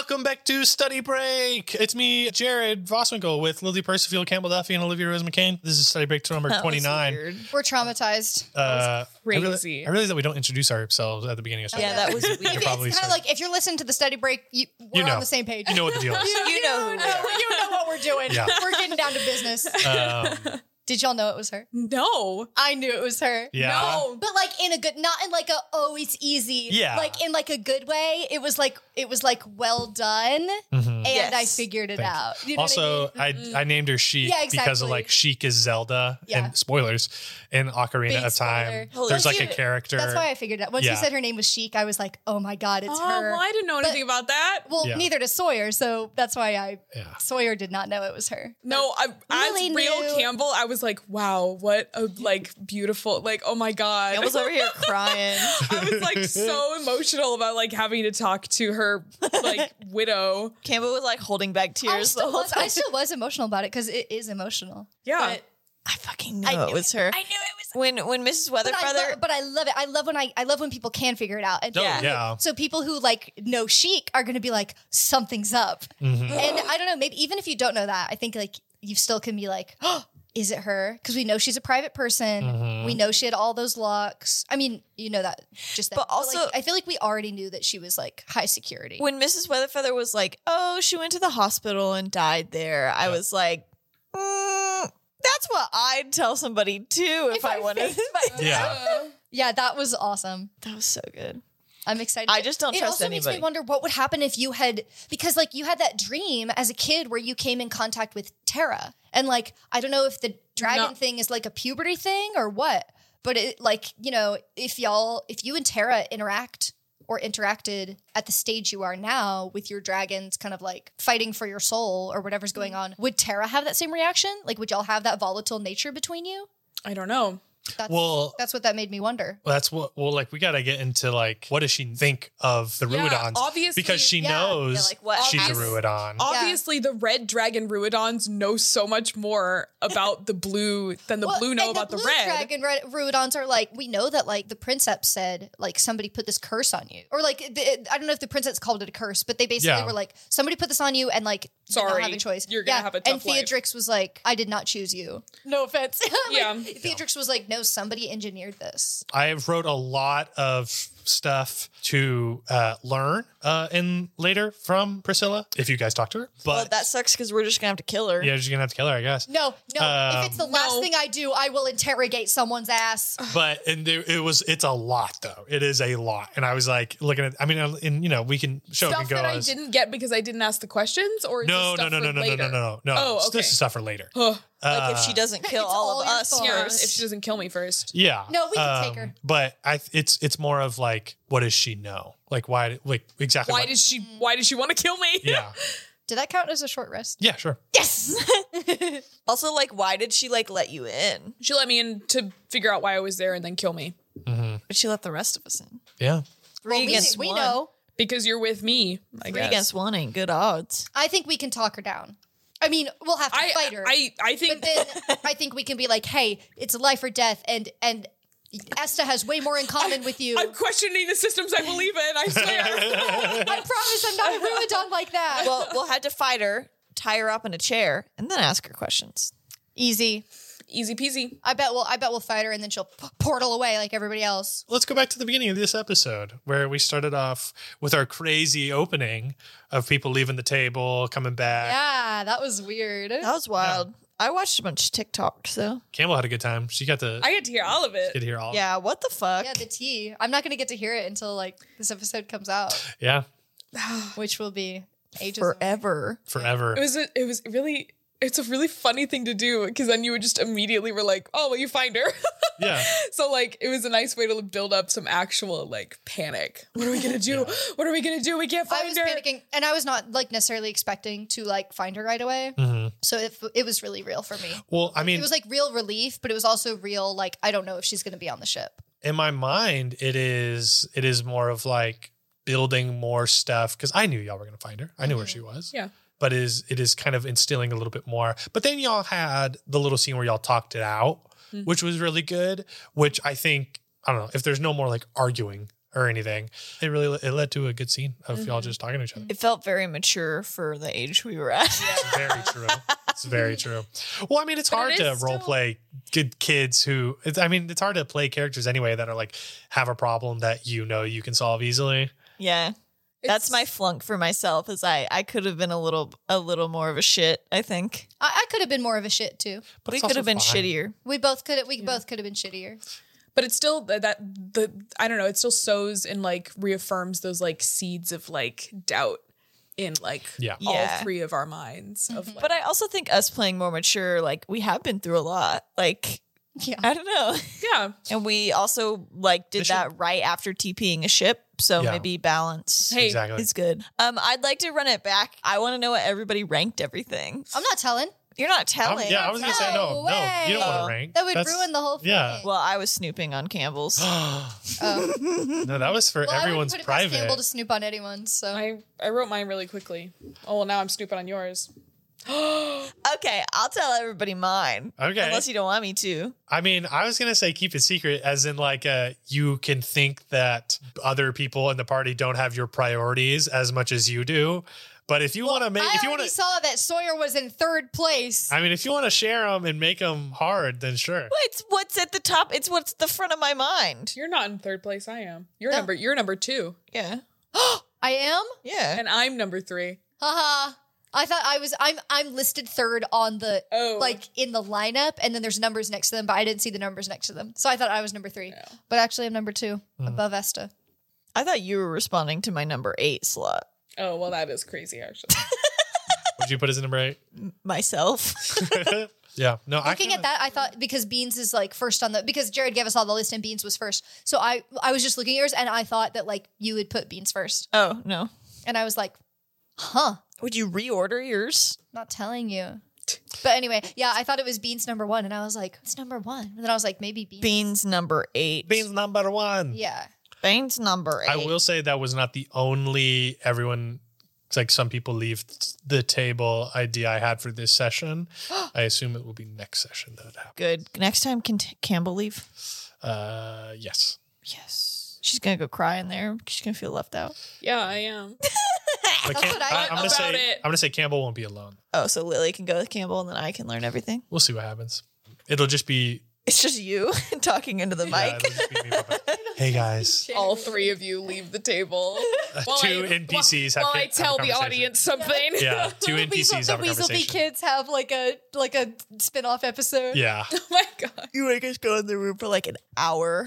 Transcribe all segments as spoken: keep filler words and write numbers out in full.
Welcome back to Study Break. It's me, Jared Voswinkle, with Lily Percival, Campbell Duffy, and Olivia Rose McCain. This is Study Break number That was twenty-nine. weird. We're traumatized. Uh, crazy. I realize, I realize that we don't introduce ourselves at the beginning of Study Yeah, Break. that was We weird. could It's probably kind of start- like if you're listening to the Study Break, you, we're You know. on the same page. You know what the deal is. You, You know who you we know, are. you know what we're doing. Yeah. We're getting down to business. Um, Did y'all know it was her? No. I knew it was her. yeah. No. But like in a good, not in like a, oh, it's easy. Yeah. Like in like a good way. It was like, it was like well done. Mhm. And Yes. I figured it Thank you. out. You know Also, what I mean? I, I named her Sheik Yeah, because of exactly. like Sheik is Zelda Yeah. and spoilers in Ocarina Big of Time. spoiler. There's like a That's- character. That's why I figured it out. Once Yeah. you said her name was Sheik, I was like, oh my God, it's Oh, her. well, I didn't know But- anything about that. Well, Yeah. neither does Sawyer, so that's why I Yeah. Sawyer did not know it was her. No, I, as Lily real knew. Campbell, I was like, wow, what a like beautiful, like, oh my God. I was over here crying. I was like so emotional about like having to talk to her like widow. Campbell was like holding back I tears the still, whole was, time. I still was emotional about it because it is emotional. Yeah. But, I fucking knew I it knew was her. I knew it was When when Missus but I, Weatherfeather, lo- but I love it. I love when I I love when people can figure it out. And Oh, Yeah. yeah. So people who like know Sheik are going to be like something's up. Mhm. And I don't know, maybe even if you don't know that, I think like you still can be like, oh, is it her? Because we know she's a private person. Mhm. We know she had all those locks. I mean, you know that just that. But also- like, I feel like we already knew that she was like high security. when Missus Weatherfeather was like, "Oh, she went to the hospital and died there," I Yeah. was like, mm, "That's what I'd tell somebody too if, I wanted." faced my- Yeah. Yeah, that was awesome. That was so good. I'm excited. I just don't it trust also makes anybody. me wonder what would happen if you had, because like you had that dream as a kid where you came in contact with Terra, and like I don't know if the dragon No. thing is like a puberty thing or what, but it like you know if y'all if you and Terra interact or interacted at the stage you are now with your dragons kind of like fighting for your soul or whatever's going on, would Terra have that same reaction? Like would y'all have that volatile nature between you? I don't know. That's, Well- that's what that made me wonder. Well, that's what. Well, like we got to get into like what does she think of the Yeah, Ruidons? obviously- because she yeah. knows Yeah, like, what she's a happens- Ruidon. Obviously, the red dragon Ruidons know so much more about the blue than the Well, blue know and about the, blue red. Dragon red Ruidons are like we know that like the princeps said like somebody put this curse on you, or like the, I don't know if the princess called it a curse, but they basically Yeah. were like somebody put this on you and like you Sorry, don't have a choice. you're gonna have a And tough life. Theodrix was like, I did not choose you. No offense. Like, Yeah. Theodrix was like, no, somebody engineered this. I wrote a lot of stuff to uh, learn uh, in later from Priscilla. If you guys talk to her, but Well, that sucks because we're just gonna have to kill her. yeah, you're gonna have to kill her, I guess. No, no. Um, if it's the last No. thing I do, I will interrogate someone's ass. But and there, it was it's a lot though. It is a lot, and I was like looking at. I mean, and you know, we can show Stuff can go that I as didn't get because I didn't ask the questions, or is no, this no, stuff no, for no, no, no, later? no, no, no. Oh, okay. This is stuff for later. Ugh. Like if she Uh, doesn't kill It's all all of your us fault. Yeah, first. if she doesn't kill me first. Yeah. No, we can take Um, her. But I, it's it's more of like, what does she know? Like, why? Like exactly. Why what- does she? Why does she want to kill me? Yeah. Did that count as a short rest? Yeah. Sure. Yes. Also, like, why did she like let you in? She let me in to figure out why I was there and then kill me But she let the rest of us in. Yeah. Three Well, we, against we one. know. because you're with me. I Three guess. against one ain't good odds. I think we can talk her down. I mean, we'll have to I, fight her. I I think But then I think we can be like, hey, it's life or death, and and Esta has way more in common with you. I'm questioning the systems I believe in. I swear. I promise I'm not a Ruidon like that. Well, we'll have to fight her, tie her up in a chair, and then ask her questions. Easy. Easy peasy. I bet we'll I bet we'll fight her, and then she'll p- portal away like everybody else. Let's go back to the beginning of this episode where we started off with our crazy opening of people leaving the table, coming back. Yeah, that was weird. That was wild. I watched a bunch of TikTok, so Campbell had a good time. She got to I get to hear all of it. get to hear all. yeah. What the fuck? Yeah, the tea. I'm not gonna get to hear it until like this episode comes out, Yeah. which will be ages away. Forever. Forever. It was a, it was really it's a really funny thing to do because then you would just immediately were like, oh well, you find her. Yeah. So like it was a nice way to build up some actual like panic. What are we gonna do? What are we gonna do? We can't I find was her. panicking, and I was not like necessarily expecting to like find her right away. Mhm. So it, it was really real for me. Well, I mean, It was like real relief, but it was also real like I don't know if she's going to be on the ship. in my mind, it is it is more of like building more stuff because I knew y'all were going to find her. I knew where she was. Yeah. But it is it is kind of instilling a little bit more. But then y'all had the little scene where y'all talked it out, which was really good. Which I think I don't know if there's no more like arguing or anything. It really it led to a good scene of Mm-hmm. y'all just talking to each other. It felt very mature for the age we were at. It's very true. It's very true. Well, I mean, it's But hard it to is role still- play good kids who. It's, I mean, it's hard to play characters anyway that are like have a problem that you know you can solve easily. Yeah. That's my flunk for myself. Is I I could have been a little a little more of a shit. I think I, I could have been more of a shit too. But we it's could also have been fine. shittier. We both could have. We both could have been shittier. But it's still that, that the I don't know, it still sows and like reaffirms those like seeds of like doubt in like Yeah. all Yeah. three of our minds. Of like, But I also think us playing more mature, like we have been through a lot. Like Yeah. I don't know. yeah. And we also like did They should- that right after TPing a ship. So Yeah. maybe balance Hey, Exactly. is good. Um, I'd like to run it back. I want to know what everybody ranked everything. I'm not telling. You're not I'm- telling. yeah, I was gonna say no, No no. You don't want way. to rank. That would That's- ruin the whole thing. Yeah. Well, I was snooping on Campbell's. Oh. No, that was for Well, everyone's I wouldn't put it past private. Campbell to snoop on anyone. So I, I wrote mine really quickly. Oh well, now I'm snooping on yours. Okay, I'll tell everybody mine. Okay. Unless you don't want me to. I mean, I was gonna say keep it secret, as in like uh, you can think that other people in the party don't have your priorities as much as you do. But if you want to make, I if you already want to, saw that Sawyer was in third place. I mean, if you want to share them and make them hard, then sure. It's what's at the top. It's what's the front of my mind. You're not in third place. I am. You're No. number. You're number two, Yeah. I am. Yeah. and I'm number three. Haha. I thought I was. I'm. I'm listed third on the Oh. like in the lineup, and then there's numbers next to them, but I didn't see the numbers next to them, so I thought I was number three. But actually, I'm number two, above Esta. I thought you were responding to my number eight slot. Oh well, that is crazy actually. Would you put as a number eight? Myself. Yeah. No. I Looking kinda- at that, I thought because Beans is like first on the because Jared gave us all the list and Beans was first, so I I was just looking at yours and I thought that like you would put Beans first, Oh, no. and I was like, huh, Would you reorder yours? not telling you. But anyway, yeah, I thought it was Beans number one, and I was like, it's number one, and then I was like, maybe Beans. Beans number eight. Beans number one. Yeah. Beans number eight. I will say that was not the only everyone. It's like some people leave the table idea I had for this session. I assume it will be next session that it happens. Good. Next time, can T- Campbell leave? Uh, yes. Yes. She's going to go cry in there. She's going to feel left out. Yeah, I am. But Cam- what I I, thought am gonna about say it. I'm gonna say Campbell won't be alone. Oh, so Lily can go with Campbell and then I can learn everything? We'll see what happens. It'll just be It's just you talking into the yeah, mic. it'll just be me, Papa. Hey guys, All three of you leave the table. While two I- N P Cs While, have, while I have a tell the conversation. audience something. Yeah, two N P Cs the have a Weaselby conversation. kids have like a like a spin-off episode. Yeah, Oh my god. You make us go in the room for like an hour.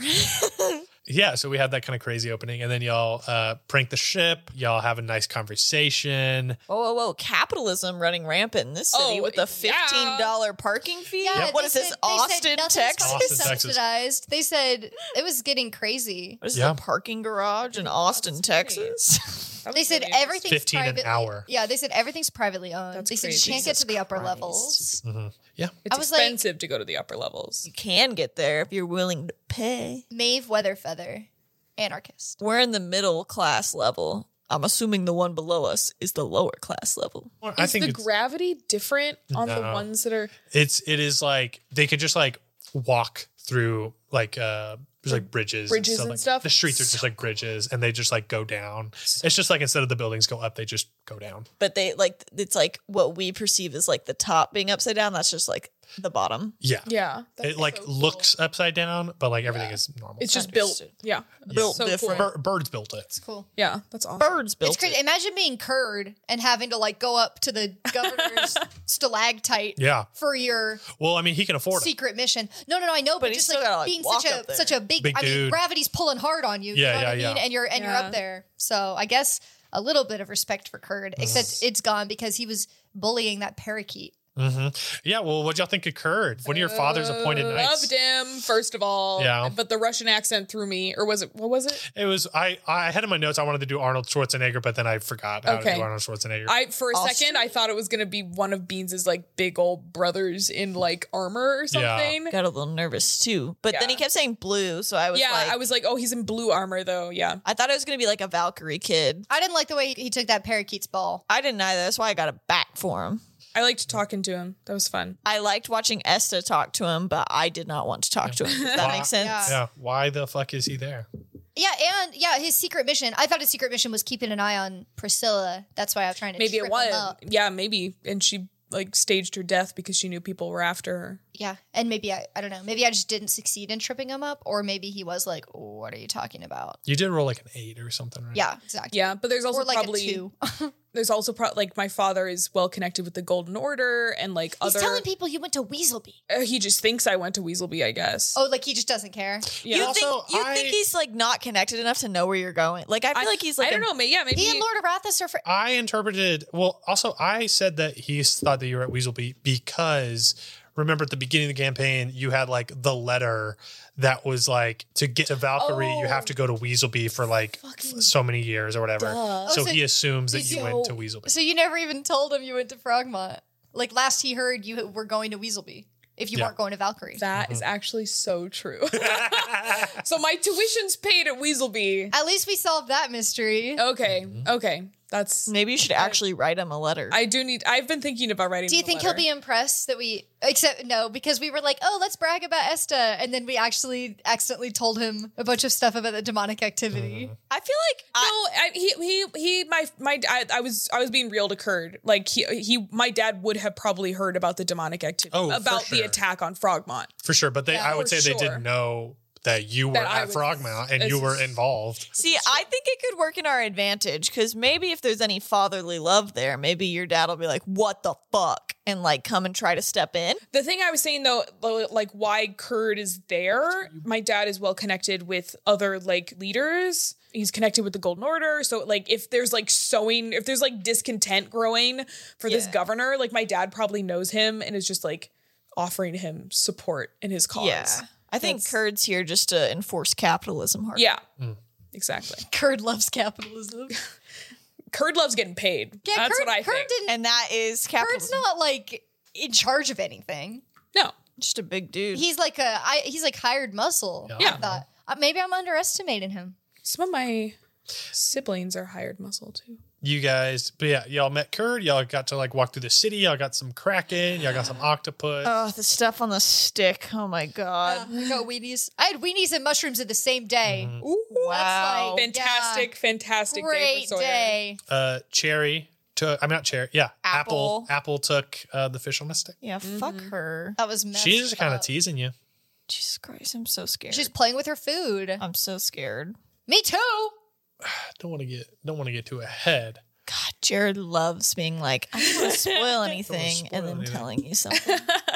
yeah. So we had that kind of crazy opening, and then y'all uh, prank the ship. Y'all have a nice conversation. Whoa, whoa, whoa. Capitalism running rampant in this city Oh, with a fifteen dollars parking fee? Yeah, What they is this, said- they said Austin, nothing's Texas? fucking Austin, Texas. subsidized. They said it was getting crazy. What is Yeah. this, a parking garage in Austin, Texas? That They was said really everything's fifteen an privately, hour. Yeah, they said everything's privately owned. That's they said crazy. you can't get to Jesus the upper Christ. levels. Yeah, It's I was like- expensive to go to the upper levels. You can get there if you're willing to pay. Maeve Weatherfeather, anarchist. We're in the middle class level. I'm assuming the one below us is the lower class level. Well, I Is think the it's, gravity different on the No. ones that are it's it is like they could just like walk through like uh there's like bridges, Bridges and like, stuff? The streets are just like bridges, and they just like go down. It's just like instead of the buildings go up, they just go down. But they like it's like what we perceive as like the top being upside down. That's just like the bottom. Yeah, yeah. that's it like so cool. looks upside down, but like everything is normal. It's just built. Understood. Yeah. Built So different. cool. Bir- birds built it. It's cool. Yeah, that's awesome. Birds built It's crazy. it. Imagine being Kurd and having to like go up to the governor's stalactite Yeah. for your Well, I mean, he can afford it. secret mission. No, no, no, I know, but, he's just still like gotta, like, being walk such up a there. such a big, Big I mean, dude. gravity's pulling hard on you. Yeah, you know what yeah, I mean? yeah. And you're and you're Yeah. up there. So I guess a little bit of respect for Kurd, except it's gone because he was bullying that parakeet. hmm Yeah. Well, what y'all think occurred? One of your father's appointed knights. Loved him, first of all. Yeah. But the Russian accent threw me. Or was it, what was it? It was I. I had in my notes I wanted to do Arnold Schwarzenegger, but then I forgot how to Okay. do Arnold Schwarzenegger. I For a Austrian? second, I thought it was going to be one of Beans's like big old brothers in like armor or Yeah. something. Got a little nervous too. But then Yeah. he kept saying blue, so I was Yeah, like I was like, oh, he's in blue armor though. Yeah. I thought it was gonna be like a Valkyrie kid. I didn't like the way he took that parakeet's ball. I didn't either. That's why I got a back for him. I liked talking to him. That was fun. I liked watching Esta talk to him, but I did not want to talk to him. Does that Why- make sense? Yeah. yeah. Why the fuck is he there? Yeah, and yeah, his secret mission. I thought his secret mission was keeping an eye on Priscilla. That's why I was trying to Maybe trip it was. him up. Yeah, maybe. And she like staged her death because she knew people were after her. Yeah, and maybe I, I don't know. Maybe I just didn't succeed in tripping him up, or maybe he was like, "What are you talking about?" You did roll like an eight or something, right? Yeah, exactly. Yeah, but there's also Or like probably a two. there's also pro- like my father is well connected with the Golden Order and like He's other. telling people you went to Weaselby. Uh, he just thinks I went to Weaselby, I guess. Oh, like he just doesn't care. yeah. You Also, think you I- think he's like not connected enough to know where you're going? Like I feel I, like he's like I don't a- know. Maybe, yeah, maybe. He and Lord Arathis are for. I interpreted, well, also, I said that he thought that you were at Weaselby because remember at the beginning of the campaign, you had like the letter that was like to get to Valkyrie, you have to go to Weaselby for like f- so many years or whatever. Oh, So, so he assumes that did you you- went to Weaselby. So you never even told him you went to Frogmont. Like last he heard you were going to Weaselby. If you Yeah. weren't going to Valkyrie. That is actually so true. So my tuition's paid at Weaselby. At least we solved that mystery. Okay, okay. That's maybe you should actually write him a letter. I do need. I've been thinking about writing. Do you him a think letter. he'll be impressed that we, except no, because we were like, oh, let's brag about Esta. And then we actually accidentally told him a bunch of stuff about the demonic activity. I feel like No, I, I, he he he. My my. I, I was I was being real to Kurd. Like he he. My dad would have probably heard about the demonic activity, Oh, for about the sure. attack on Frogmont. For sure. But they, Yeah, I would for say they sure. didn't know that you were That I at was- Frogmount and This you were is- involved. see. I think it could work in our advantage because maybe if there's any fatherly love there, maybe your dad will be like, "What the fuck," and like come and try to step in. The thing I was saying though, like why Kurd is there. My dad is well connected with other like leaders. He's connected with the Golden Order. So like if there's like sowing, if there's like discontent growing for this Yeah. governor, like my dad probably knows him and is just like offering him support in his cause. Yeah, I think That's- Kurd's here just to enforce capitalism hard. Yeah. Exactly. Kurd loves capitalism. Kurd loves getting paid. Yeah, That's Kurd, what I Kurd think. didn't. and that is Kurd's capitalism. not like in charge of anything. No. Just a big dude. He's like a, I, he's like hired muscle. Yeah. I thought. Uh, maybe I'm underestimating him. Some of my siblings are hired muscle too. You guys, but yeah, y'all met Kurd. Y'all got to like walk through the city. Y'all got some Kraken. Y'all got some octopus. Oh, the stuff on the stick. Oh my god. I got weenies. I had weenies and mushrooms in the same day. Ooh, Wow. like- fantastic, fantastic day Great for Sawyer. day. Uh, Cherry took, I'm not Cherry. Yeah. Apple. Apple. Apple took uh, the fish on the stick. Yeah, fuck her. That was messed She's just kind of up. teasing you. Jesus Christ, I'm so scared. She's playing with her food. I'm so scared. Me too. Don't want to get, don't want to get too ahead. God, Jared loves being like, I don't want to spoil anything spoil and then anything. telling you something.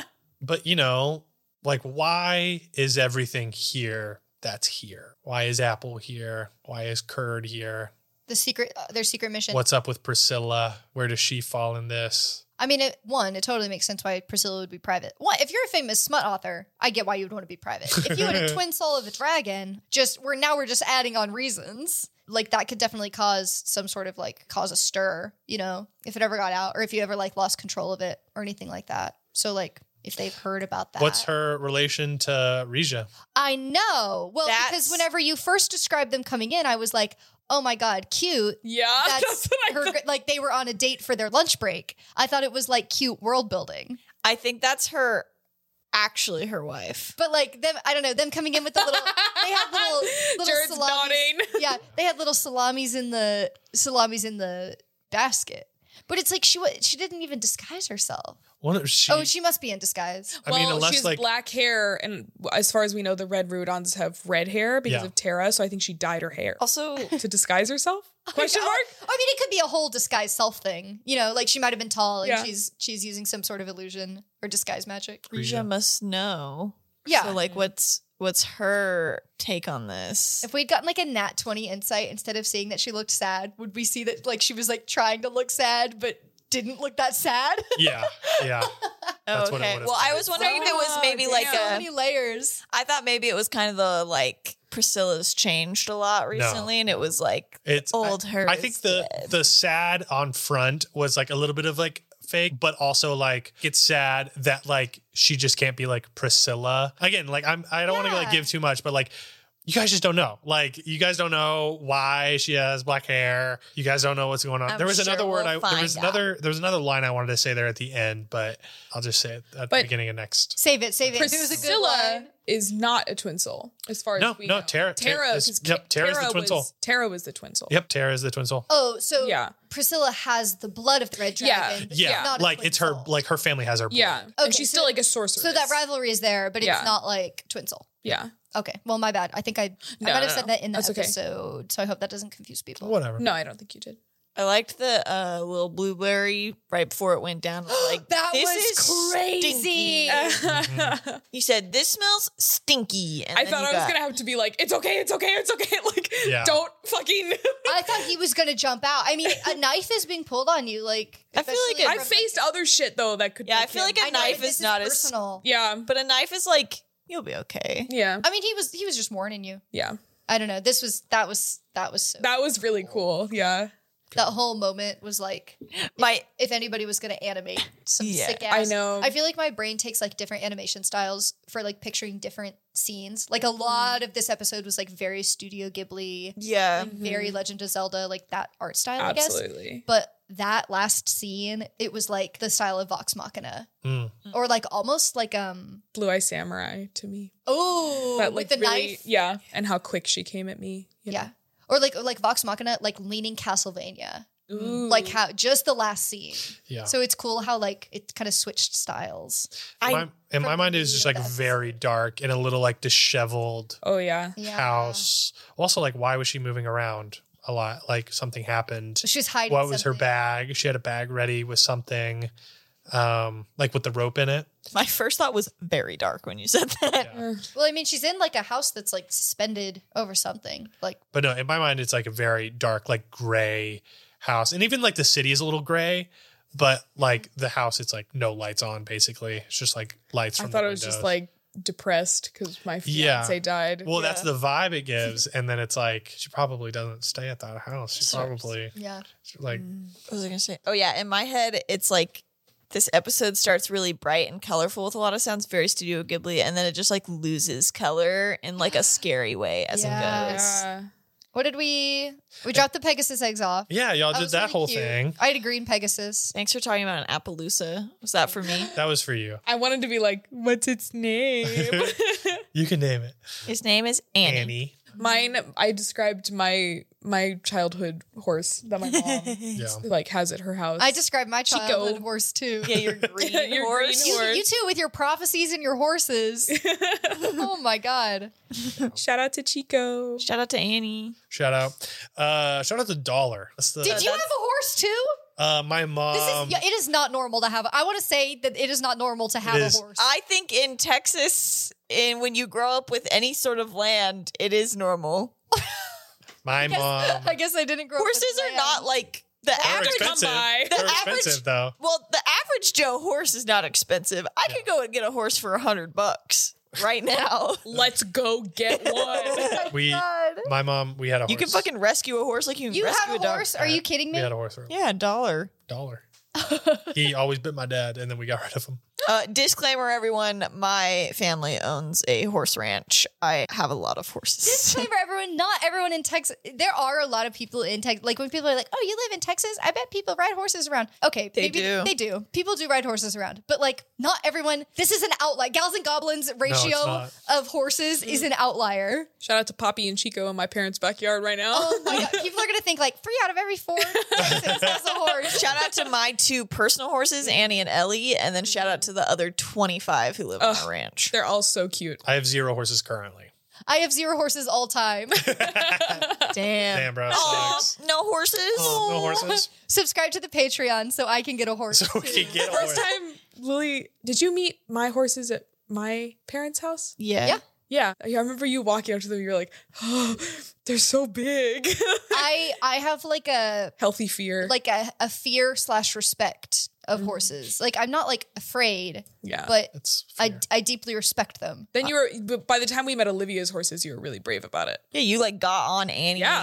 But you know, like, why is everything here that's here? Why is Apple here? Why is Kurd here? The secret, uh, their secret mission. What's up with Priscilla? Where does she fall in this? I mean, it, one, it totally makes sense why Priscilla would be private. One, if you're a famous smut author, I get why you would want to be private. If you had a twin soul of a dragon, just we're now we're just adding on reasons. Like that could definitely cause some sort of like cause a stir, you know, if it ever got out or if you ever like lost control of it or anything like that. So like if they've heard about that. What's her relation to Rija? I know. Well, That's- because whenever you first described them coming in, I was like, oh my God, cute. Yeah, That's, that's, what I her, thought. like they were on a date for their lunch break. I thought it was like cute world building. I think that's her, actually her wife. But like them, I don't know, them coming in with the little, they had little, little Jared's salamis. nodding. Yeah, they had little salamis in the salamis in the basket. But it's like she wa- she didn't even disguise herself. One of she, Oh, she must be in disguise. I well, mean, unless she has like black hair, and as far as we know, the Red Rudons have red hair because Yeah. of Terra. So I think she dyed her hair Also, to disguise herself. Question I- mark? I mean, it could be a whole disguise self thing. You know, like she might have been tall and Yeah. she's she's using some sort of illusion or disguise magic. Rija must know. Yeah. So like, what's what's her take on this? If we'd gotten like a nat twenty insight instead of seeing that she looked sad, would we see that like she was like trying to look sad but didn't look that sad? yeah, yeah. That's what it okay. would've Well, I been. was wondering if it was maybe Oh, like so a. many layers. I thought maybe it was kind of the like Priscilla's changed a lot recently, and it was like It's old I, her. I think the the sad on front was like a little bit of like fake, but also like it's sad that like she just can't be like Priscilla again. Like I'm I don't want to like Yeah. give too much, but like you guys just don't know. Like, you guys don't know why she has black hair. You guys don't know what's going on. I'm there was sure another word. we'll I there was find another. There was another line I wanted to say there at the end, but I'll just say it at But- the beginning of next. Save it, save it. It was a good Priscilla line. is not a twin soul, as far No, as we no, know. Tara- Tara, Tara is- 'cause yep, Tara's the Tara twin was, soul. Tara was the twin soul. Yep, Tara is the twin soul. Oh, so Yeah. Priscilla has the blood of the red Yeah, dragon. but yeah, she's not a like twin it's her. soul. Like her family has her. Blood. Yeah, Okay, and she's so- still like a sorceress. So that rivalry is there, but Yeah. it's not like twin soul. Yeah. Okay, well, my bad. I think I, I No, might have no, said no. that in the That's okay. episode, so I hope that doesn't confuse people. Whatever. No, I don't think you did. I liked the uh, little blueberry right before it went down. I was like, That this was is crazy. stinky. He said, "This smells stinky." And I then thought you I was got- gonna have to be like, it's okay, it's okay, it's okay. Like, Yeah. don't fucking. I thought he was gonna jump out. I mean, a knife is being pulled on you, like. I feel like especially it- I've from, faced other shit though that could. Yeah, I make feel him- like a I know, knife this is not as. personal. Yeah, But a knife is like, you'll be okay. yeah, I mean, he was he was just warning you. yeah. I don't know. This was that was that was so. That was really cool. Yeah, That whole moment was like, My if anybody was gonna animate some Yeah, sick I ass. know. I feel like my brain takes like different animation styles for like picturing different scenes. Like a lot of this episode was like very Studio Ghibli, yeah. very Legend of Zelda, like that art style, I guess. absolutely. But that last scene, it was like the style of Vox Machina, Mm. or like almost like um Blue Eye Samurai to me. oh But with like the really, knife, yeah, and how quick she came at me. you know? yeah, or like or like Vox Machina, like leaning Castlevania, Ooh. like how just the last scene. Yeah. So it's cool how like it kind of switched styles. I my, in my from mind, the it was just like that's- very dark and a little like disheveled Oh yeah. Yeah, house. Also, like, why was she moving around a lot? Like, something happened. She was hiding. What was her something. bag? She had a bag ready with something, um, like with the rope in it. my first thought was very dark when you said that. Yeah. Well, I mean, she's in like a house that's like suspended over something. Like, But no, in my mind, it's like a very dark, like gray house. And even like the city is a little gray, but like the house, it's like no lights on, basically. It's just like lights I from thought the it was just windows. like depressed because my Yeah. fiance died. Well, Yeah. that's the vibe it gives. And then it's like, she probably doesn't stay at that house. She Sure. probably, yeah, like, What was I gonna say? Oh yeah, in my head, it's like this episode starts really bright and colorful with a lot of sounds, very Studio Ghibli, and then it just like loses color in like a scary way as Yeah. it goes. Yeah. what did we? We dropped the Pegasus eggs off. yeah, y'all That did was that really whole cute. thing. I had a green Pegasus. Thanks for talking about an Appaloosa. Was that for me? That was for you. I wanted to be like, what's its name? You can name it. His name is Annie. Annie. Mine, I described my my childhood horse that my mom Yeah. like has at her house. I described my Chico. childhood horse too. Yeah, your green Your horse. green You, horse. you too with your prophecies and your horses. Oh my god. Shout out to Chico. Shout out to Annie. Shout out. Uh, shout out to Dollar. That's the, Did you have a horse too? uh, my mom. This is yeah, it is not normal to have. I want to say that it is not normal to have a is. horse. I think in Texas, in when you grow up with any sort of land, it is normal. my mom. I guess I didn't grow up with Horses are land. not like the They're average. expensive. by. They're The average- expensive though. Well, the average Joe horse is not expensive. I could go and get a horse for a hundred bucks right now. Let's go get one. We, God. my mom, we had a horse. You can fucking rescue a horse like you can You rescue have a dog. horse? Are you kidding We me? had a horse for a Yeah, a dollar. dollar. He always bit my dad, and then we got rid of him. Uh, disclaimer, everyone. My family owns a horse ranch. I have a lot of horses. Disclaimer, everyone, not everyone in Texas. There are a lot of people in Texas. Like when people are like, oh, you live in Texas? I bet people ride horses around. Okay, They maybe do. they do. People do ride horses around. But like, not everyone. This is an outlier. Gals and Goblins ratio not. of horses is an outlier. Shout out to Poppy and Chico in my parents' backyard right now. Oh my God. People are going to think like three out of every four Texans has a horse. Shout out to my two personal horses, Annie and Ellie, and then shout out to the other twenty-five who live on our ranch. They're all so cute. I have zero horses currently. I have zero horses all time. Damn. Damn, bro. Aw, Sucks. no horses. Oh, no horses. Subscribe to the Patreon so I can get a horse. So we too. can get a First horse. time, Lily, did you meet my horses at my parents' house? Yeah. Yeah. Yeah. I remember you walking up to them. You're like, oh, they're so big. I I have like a Healthy fear. like a, a fear slash respect of Mm. horses. Like I'm not like afraid, yeah. but It's I, fair. I deeply respect them. then you were, but by the time we met Olivia's horses, you were really brave about it. Yeah, you like got on Annie. Yeah.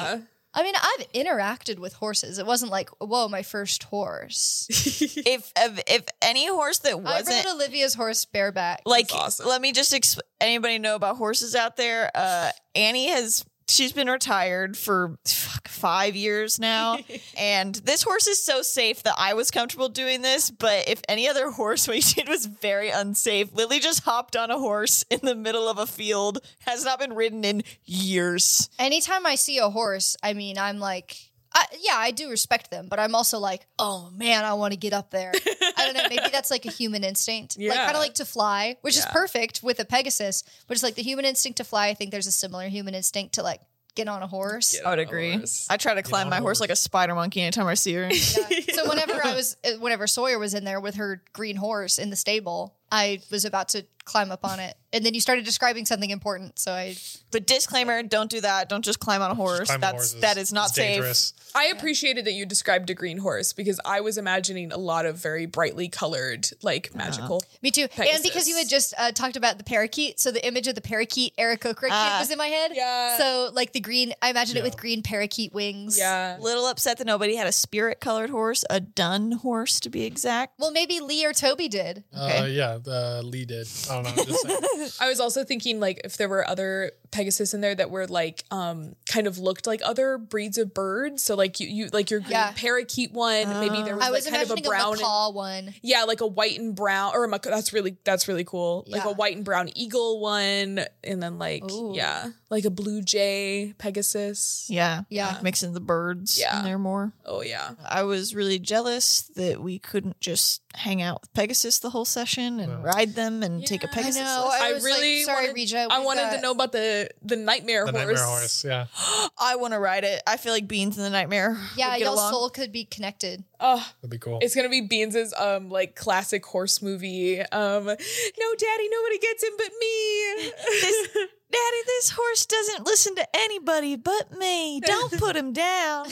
I mean, I've interacted with horses. It wasn't like, whoa, my first horse. if, if if any horse that I wasn't rode Olivia's horse bareback. like, That's awesome. let me just exp- anybody know about horses out there? Uh, Annie has. She's been retired for fuck, five years now. And this horse is so safe that I was comfortable doing this. But if any other horse we did was very unsafe, Lily just hopped on a horse in the middle of a field, has not been ridden in years. Anytime I see a horse, I mean, I'm like, I, yeah, I do respect them, but I'm also like, oh man, I want to get up there. I don't know. Maybe that's like a human instinct, like Yeah. kind of like to fly, which is Yeah. perfect with a Pegasus. But it's like the human instinct to fly. I think there's a similar human instinct to like get on a horse. Get I would on a agree. horse. I try to climb on my a horse horse. like a spider monkey anytime I see her. Yeah. So whenever I was, uh, whenever Sawyer was in there with her green horse in the stable, I was about to climb up on it, and then you started describing something important. So I, But disclaimer, don't do that. Don't just climb on a horse. Climb on That's horses. that is not It's safe. dangerous. I appreciated that you described a green horse because I was imagining a lot of very brightly colored, like magical. me too. And because you had just uh, talked about the parakeet, so the image of the parakeet, Eric Okra kid Ah. was in my head. Yeah. So like the green, I imagined it Yeah. with green parakeet wings. Yeah. Little upset that nobody had a spirit colored horse, a dun horse to be exact. Well, maybe Lee or Toby did. Uh, Okay. yeah, uh, Lee did. I don't know. I'm just saying. I was also thinking like if there were other Pegasus in there that were like um kind of looked like other breeds of birds. So like you, you like your green Yeah. parakeet one, maybe there was, I was like kind of a imagining a, brown and- macaw one. yeah, like a white and brown or a maca- that's really that's really cool. Like Yeah. a white and brown eagle one and then like Ooh. yeah, like a blue jay Pegasus. Yeah. Yeah. Mixing the birds Yeah. in there more. Oh yeah. I was really jealous that we couldn't just hang out with Pegasus the whole session and ride them and take a Yeah. Pegasus. I know. lesson. I, I was really like, sorry, wanted- Regia. I we've wanted got- to know about the the nightmare The horse. nightmare horse. Yeah. I want to ride it. I feel like Beans and the Nightmare. Yeah, would get y'all's along. soul could be connected. Oh, That'd be cool. it's gonna be Beans's um like classic horse movie. Um, no, Daddy, nobody gets him but me. This, Daddy, this horse doesn't listen to anybody but me. Don't put him down.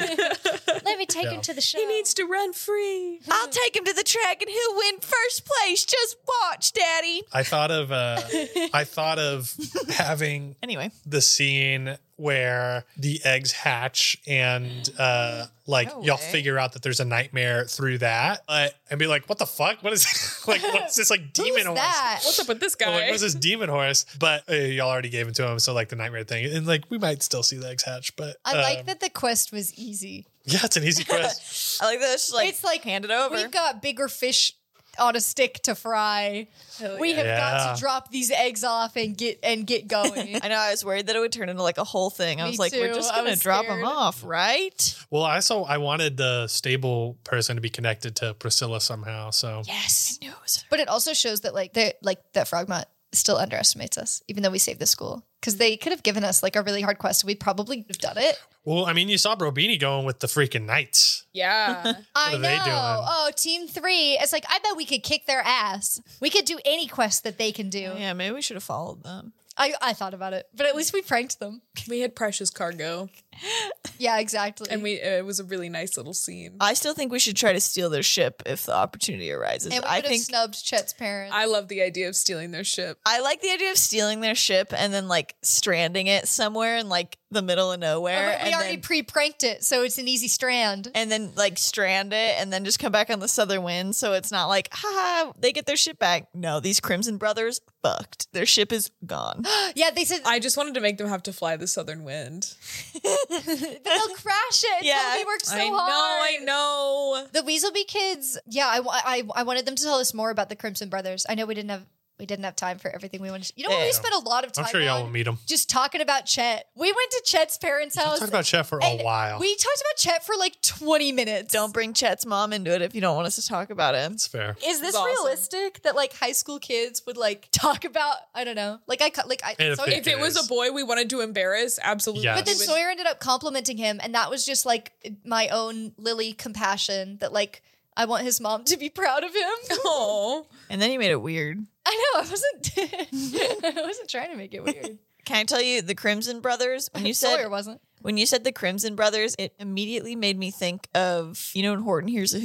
Let me take Yeah. him to the show. He needs to run free. I'll take him to the track and he'll win first place. Just watch, Daddy. I thought of uh, I thought of having Anyway, the scene where the eggs hatch and uh like No y'all way. figure out that there's a nightmare through that uh, and be like, what the fuck? What is like what's this like demon Who's horse? that? What's up with this Or, guy? like, what's this demon horse? But uh, y'all already gave it to him, so like the nightmare thing, and like we might still see the eggs hatch. But I like um, that the quest was easy. Yeah, it's an easy quest. I like that. It's like, It's like hand it over. We've got bigger fish on a stick to fry. Hell We yeah. have Yeah. got to drop these eggs off and get and get going. I know. I was worried that it would turn into like a whole thing. I Me was like, we're too. just I gonna was drop scared. them off, right? Well, I also I wanted the stable person to be connected to Priscilla somehow. So Yes. I knew it was. But it also shows that like they like that Frogmont still underestimates us, even though we saved the school. Because they could have given us like a really hard quest. We probably would have done it. well, I mean, you saw Brobini going with the freaking knights. Yeah. I are know. they doing? Oh, team three. It's like I bet we could kick their ass. We could do any quest that they can do. Yeah, maybe we should have followed them. I, I thought about it, but at least we pranked them. We had precious cargo, Yeah, exactly. and we uh, it was a really nice little scene. I still think we should try to steal their ship if the opportunity arises. and we I could have think snubbed Chet's parents. I love the idea of stealing their ship. I like the idea of stealing their ship and then like stranding it somewhere in like the middle of nowhere. Oh, we and already then, pre-pranked it, so it's an easy strand. and then like strand it and then just come back on the southern wind. So it's not like, haha, they get their ship back. No, these Crimson brothers fucked. Their ship is gone. Yeah, they said I just wanted to make them have to fly the southern wind. but they'll crash it. Yeah, Toby worked so I know, hard. I know. The Weaselby kids. Yeah, I, wa- I I wanted them to tell us more about the Crimson Brothers. I know we didn't have we didn't have time for everything we wanted. To, you know what? Yeah. We spent a lot of time. I'm sure y'all on? will meet him. Just talking about Chet. We went to Chet's parents' house. Talk about Chef for and a while. We talked about Chet for like twenty minutes. Don't bring Chet's mom into it if you don't want us to talk about it. It's fair. Is this It's awesome. realistic that like high school kids would like talk about? I don't know. Like I cu- like I. And if Sawyer- they- If it was a boy we wanted to embarrass, absolutely. Yes. But then we would- Sawyer ended up complimenting him, and that was just like my own Lily compassion that like I want his mom to be proud of him. Aw. And then you made it weird. I know I wasn't. I wasn't trying to make it weird. Can I tell you the Crimson brothers? When you said Sawyer wasn't. when you said the Crimson brothers, it immediately made me think of, you know, in Horton Hears a Who,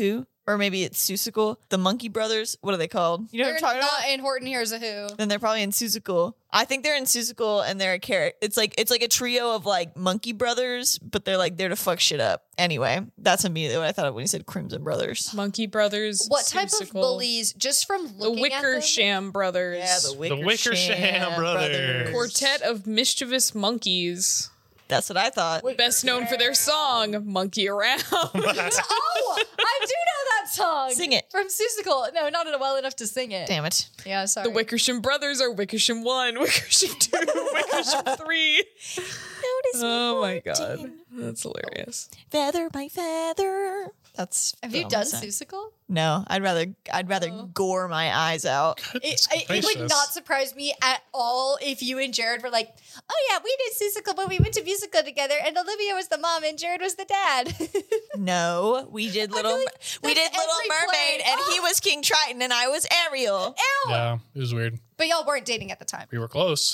or maybe it's Seussical. The Monkey Brothers. What are they called? You know They're what I'm talking not about? in Horton Hears a Who. Then they're probably in Seussical. I think they're in Seussical, and they're a character. It's like it's like a trio of like Monkey Brothers, but they're like there to fuck shit up. Anyway, that's immediately what I thought of when you said Crimson Brothers. Monkey Brothers. What type of Seussical, bullies? Just from The looking at them? Wickersham Brothers. Yeah, the Wicker, The Wickersham Brothers. Quartet of mischievous monkeys. That's what I thought. Best known for their song, Monkey Around. Oh, I do know that song. Sing it. From Seussical. No, not well enough to sing it. Damn it. Yeah, sorry. The Wickersham Brothers are Wickersham one, Wickersham two, Wickersham three. Notice Oh my me god. floating. That's hilarious. Feather by feather. That's Have you all I'm done saying. Seussical? No, I'd rather I'd rather Oh. gore my eyes out. It, I- it would gracious. not surprise me at all if you and Jared were like, oh yeah, we did Seussical, but we went to musical together, and Olivia was the mom and Jared was the dad. No, we did little feel like we that's did Little every Mermaid, play. and he was King Triton, and I was Ariel. Ew. Yeah, it was weird. But y'all weren't dating at the time. We were close.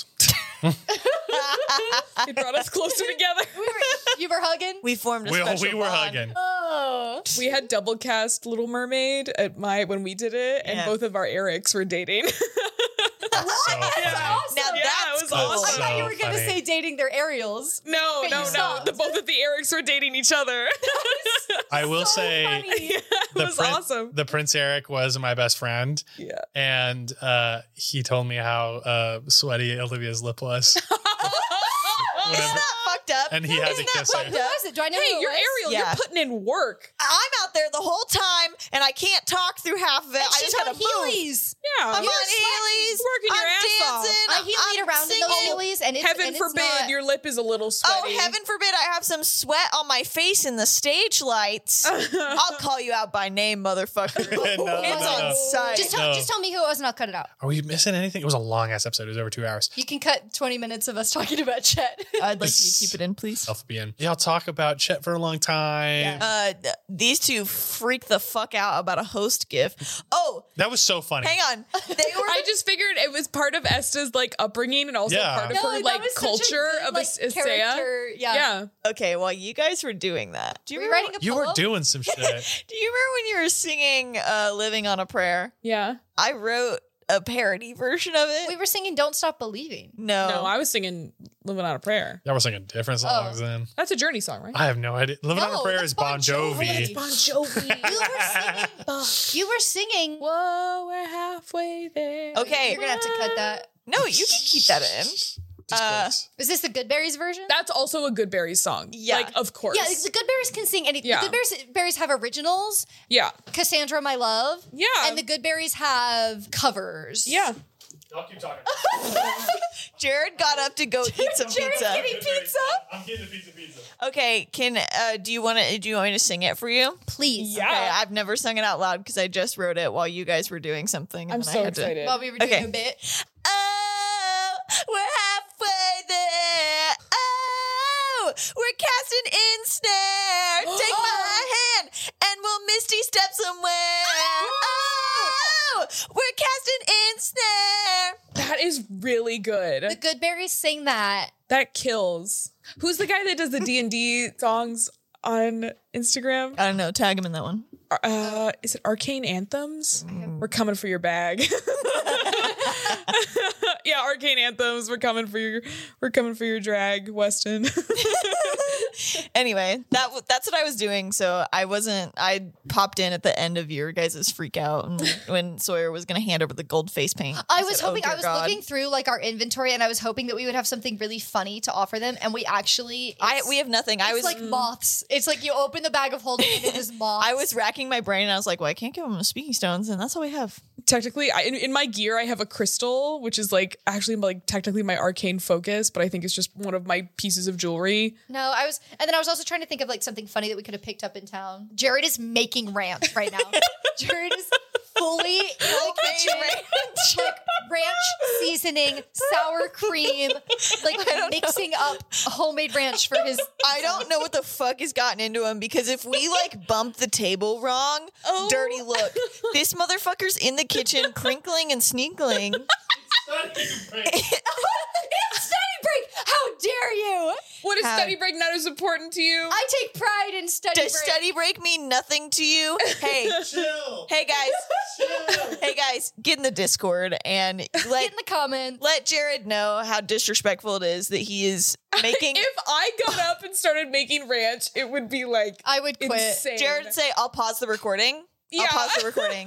It brought us closer together. We were, you were hugging? We formed a We, special we were bond. hugging. Oh. We had double cast Little Mermaid at my when we did it, and Yeah. both of our Erics were dating. So funny. Now Yeah, that's it was cool. awesome. I thought you So were going to funny. say dating their Ariels. No, But no, you no. stopped. The both of the Erics were dating each other. I will So say funny. it the was prin- awesome. the Prince Eric was my best friend, Yeah. and uh, he told me how uh, sweaty Olivia's lip was. Isn't Whenever- that fucked up? and he had to Isn't that kiss her. fucked Who up? was it? Do I know Hey, who it you're was? Ariel. Yeah. You're putting in work. I'm out there the whole time, and I can't talk through half of it. I She's just had on to move. Heelys. Yeah. I'm You're on sweating. Heelys. Working your I'm ass off. dancing. I heeled I'm around in singing. those Heelys, and it's Heaven and it's forbid not- your lip is a little Oh, sweaty. heaven forbid I have some sweat on my face in the stage lights. I'll call you out by name, motherfucker. No, it's no, on no. sight. Just tell, No. just tell me who it was, and I'll cut it out. Are we missing anything? It was a long ass episode. It was over two hours. You can cut twenty minutes of us talking about Chet. I'd like you to keep it in, please. Self being. Yeah, I'll talk about Chet for a long time. Uh, th- these two freaked the fuck out about a host gif. Oh, That was so funny. hang on. They were. I just figured it was part of Esta's like upbringing and also Yeah. part of No, her that like was such a culture good, of like, Is- Isaiah. character. Yeah. Yeah. Okay, while you guys were doing that, do you Were you remember? writing a You were poem? doing some shit. Do you remember when you were singing uh, "Living on a Prayer"? Yeah. I wrote a parody version of it. We were singing "Don't Stop Believing." no, No, I was singing Living on a Prayer. Y'all were singing different songs then. That's a Journey song, right? I have no idea. Living on No, a Prayer that's is Bon Bon Jovi. Jovi. Bon Jovi. You were singing. You were singing. Whoa, we're halfway there. Okay. You're gonna have to cut that. no, you can keep that in. Just Uh, close. Is this the Goodberries version? That's also a Good Berries song. Yeah. Like, of course. Yeah, the Goodberries can sing anything. Yeah. The Goodberries Berries have originals, Yeah. Cassandra, My Love. Yeah. And the Goodberries have covers. Yeah. I'll keep talking. Jared got up to go eat some Jared's pizza. getting pizza. I'm getting a pizza pizza. Okay, can uh, do you want to? Do you want me to sing it for you? Please. Yeah. Okay, I've never sung it out loud because I just wrote it while you guys were doing something. and I'm then I so had to- excited. While we were doing Okay. a bit. Oh, we're halfway there. Oh, we're casting in snare. Take my hand and we'll misty step somewhere. Oh, we're casting in snare. That is really good. The Goodberries sing that. That kills. Who's the guy that does the D and D songs on Instagram? I don't know. Tag him in that one. Uh, is it Arcane Anthems? We're coming for your bag. Yeah, Arcane Anthems. We're coming for your. We're coming for your drag, Weston. Anyway, that w- that's what I was doing. So I wasn't. I popped in at the end of your guys' freak out and when Sawyer was going to hand over the gold face paint. I was said, "Oh, hoping, dear I was God." looking through like our inventory and I was hoping that we would have something really funny to offer them. And we actually, I it's- we have nothing. I it's was like moths. It's like you open the bag of holding and it is moths. I was racking my brain and I was like, well, I can't give them speaking stones, and that's all we have. Technically, I, in, in my gear, I have a crystal, which is like actually like technically my arcane focus, but I think it's just one of my pieces of jewelry. No, I was, and then I was also trying to think of like something funny that we could have picked up in town. Jared is making ranch right now. Jared is fully in the kitchen, like ranch seasoning, sour cream, like mixing up homemade ranch for his. I don't know what the fuck has gotten into him because if we like bump the table wrong, Oh. dirty look. This motherfucker's in the kitchen crinkling and sneakling. It's study break. How dare you? What is How- study break not as important to you? I take pride in study Does break. study break mean nothing to you? Hey, Chill. hey guys, Chill. hey guys, get in the Discord and Get let in the comments. let Jared know how disrespectful it is that he is making. If I got up and started making ranch, it would be like I would quit. insane. Jared would say, "I'll pause the recording." Yeah. I'll pause the recording.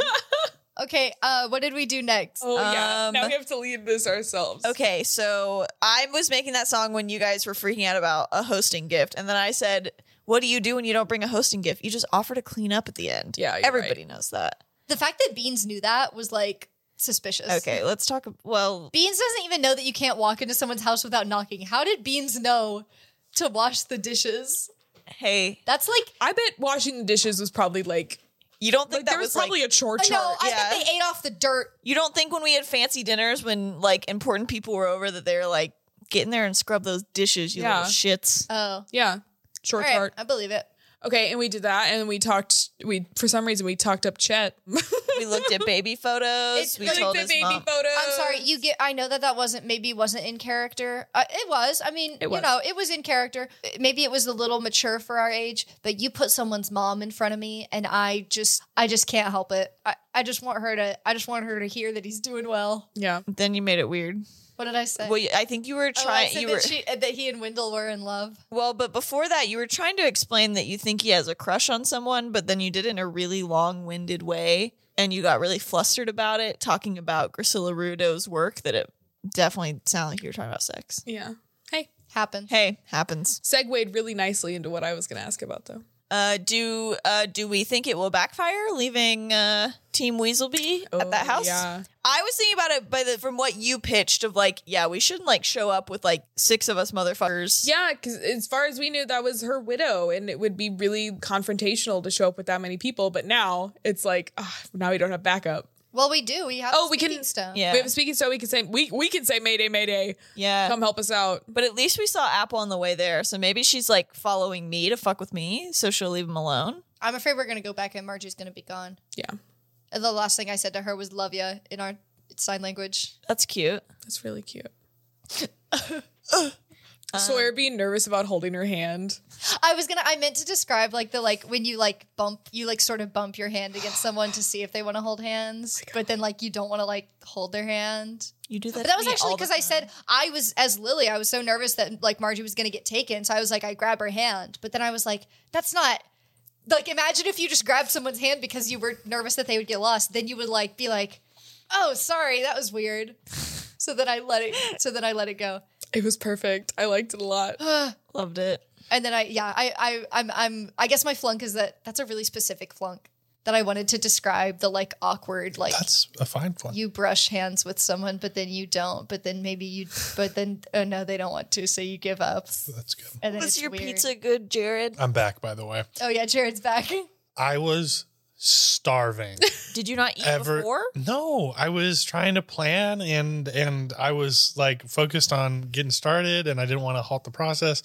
Okay, uh, what did we do next? Oh yeah. Um, now we have to lead this ourselves. Okay, so I was making that song when you guys were freaking out about a hosting gift, and then I said, "What do you do when you don't bring a hosting gift? You just offer to clean up at the end." Yeah, you're everybody right. knows that. The fact that Beans knew that was like suspicious. Okay, let's talk. Well, Beans doesn't even know that you can't walk into someone's house without knocking. How did Beans know to wash the dishes? hey, That's like, I bet washing the dishes was probably like, you don't think like that there was, was probably like, a chore I chart. know, I yeah. bet they ate off the dirt. you don't think when we had fancy dinners when like important people were over that they're like get in there and scrub those dishes, you Yeah. little shits. Oh. Yeah. Chore All right, chart. I believe it. Okay, and we did that, and we talked. We for some reason we talked up Chet. We looked at baby photos. It's we like told the his baby mom. photos. I'm sorry, you get. I know that that wasn't maybe wasn't in character. Uh, it was. I mean, It you was. know, it was in character. Maybe it was a little mature for our age, but you put someone's mom in front of me, and I just, I just can't help it. I, I just want her to. I just want her to hear that he's doing well. Yeah. Then you made it weird. What did I say? Well, I think you were Oh, I trying. said you that, were she, that he and Wendell were in love. well, but before that, you were trying to explain that you think he has a crush on someone, but then you did it in a really long-winded way, and you got really flustered about it, talking about Priscilla Rudo's work. That it definitely sounded like you were talking about sex. Yeah. Hey, Happened. Hey, happens. segued really nicely into what I was going to ask about, though. Uh, do uh, do we think it will backfire, leaving uh, Team Weaselby at that Oh, house? yeah. I was thinking about it by the from what you pitched of like, yeah, we shouldn't like show up with like six of us motherfuckers. Yeah, because as far as we knew, that was her widow, and it would be really confrontational to show up with that many people. But now it's like, ah, now we don't have backup. Well, we do. We have. Oh, a we speaking can- stone. Yeah. We have a speaking stone. We can say we we can say Mayday, Mayday. yeah. Come help us out. But at least we saw Apple on the way there, so maybe she's like following me to fuck with me, so she'll leave him alone. I'm afraid we're gonna go back and Margie's gonna be gone. Yeah, And the last thing I said to her was "love ya" in our sign language. That's cute. that's really cute. Uh, Sawyer being nervous about holding her hand. I was gonna. I meant to describe like the like when you like bump, you like sort of bump your hand against someone to see if they want to hold hands, but then like you don't want to like hold their hand. You do that. But to that was me actually all the because I time. said I was as Lily. I was so nervous that like Margie was gonna get taken, so I was like I grab her hand, but then I was like that's not. Like imagine if you just grabbed someone's hand because you were nervous that they would get lost, then you would like be like, "Oh, sorry, that was weird." So then I let it. So then I let it go. It was perfect. I liked it a lot. Loved it. And then I, yeah, I, I, I'm, I'm, I guess my flunk is that that's a really specific flunk that I wanted to describe the like awkward, like That's a fine one. you brush hands with someone, but then you don't, but then maybe you, but then, oh no, they don't want to. So you give up. That's good. And then Was it's your weird. pizza good, Jared? I'm back, by the way. Oh yeah, Jared's back. I was starving. Did you not eat Ever? before? No, I was trying to plan and and I was like focused on getting started and I didn't want to halt the process.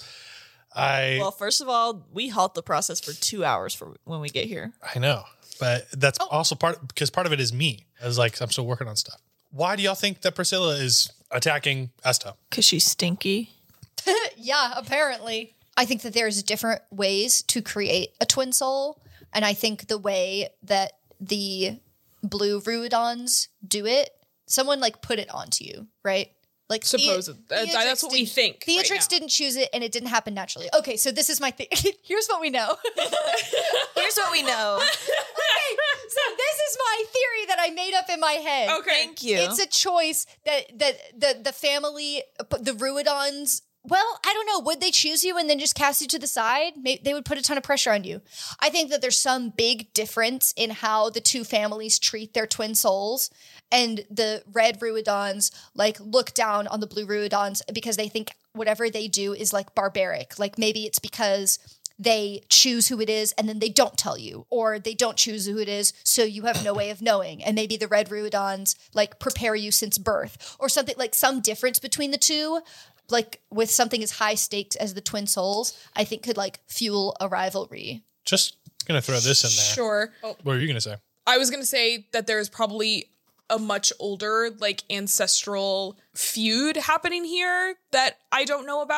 I Well, first of all, we halt the process for two hours for when we get here. I know, but that's Oh. also part because part of it is me. I was like, I'm still working on stuff. Why do y'all think that Priscilla is attacking Esta? Because she's stinky. Yeah, apparently. I think that there's different ways to create a twin soul. And I think the way that the blue Ruidons do it, someone like put it onto you, right? Like the- Supposed. That's, Theatrix that's what we didn't- think. right Theatrix now. didn't choose it and it didn't happen naturally. Okay, so this is my thing. Here's what we know. Here's what we know. Okay, so this is my theory that I made up in my head. Okay. Thank you. It's a choice that that the the family, the Ruidons. Well, I don't know. Would they choose you and then just cast you to the side? Maybe they would put a ton of pressure on you. I think that there's some big difference in how the two families treat their twin souls. And the red Ruidons like look down on the blue Ruidons because they think whatever they do is like barbaric. Like maybe it's because they choose who it is and then they don't tell you, or they don't choose who it is, so you have no way of knowing. And maybe the red Ruidons like prepare you since birth or something, like some difference between the two, like with something as high stakes as the twin souls, I think could like fuel a rivalry. Just gonna throw this in there. Sure. Oh, What were you gonna say? I was gonna say that there's probably a much older, like ancestral feud happening here that I don't know about.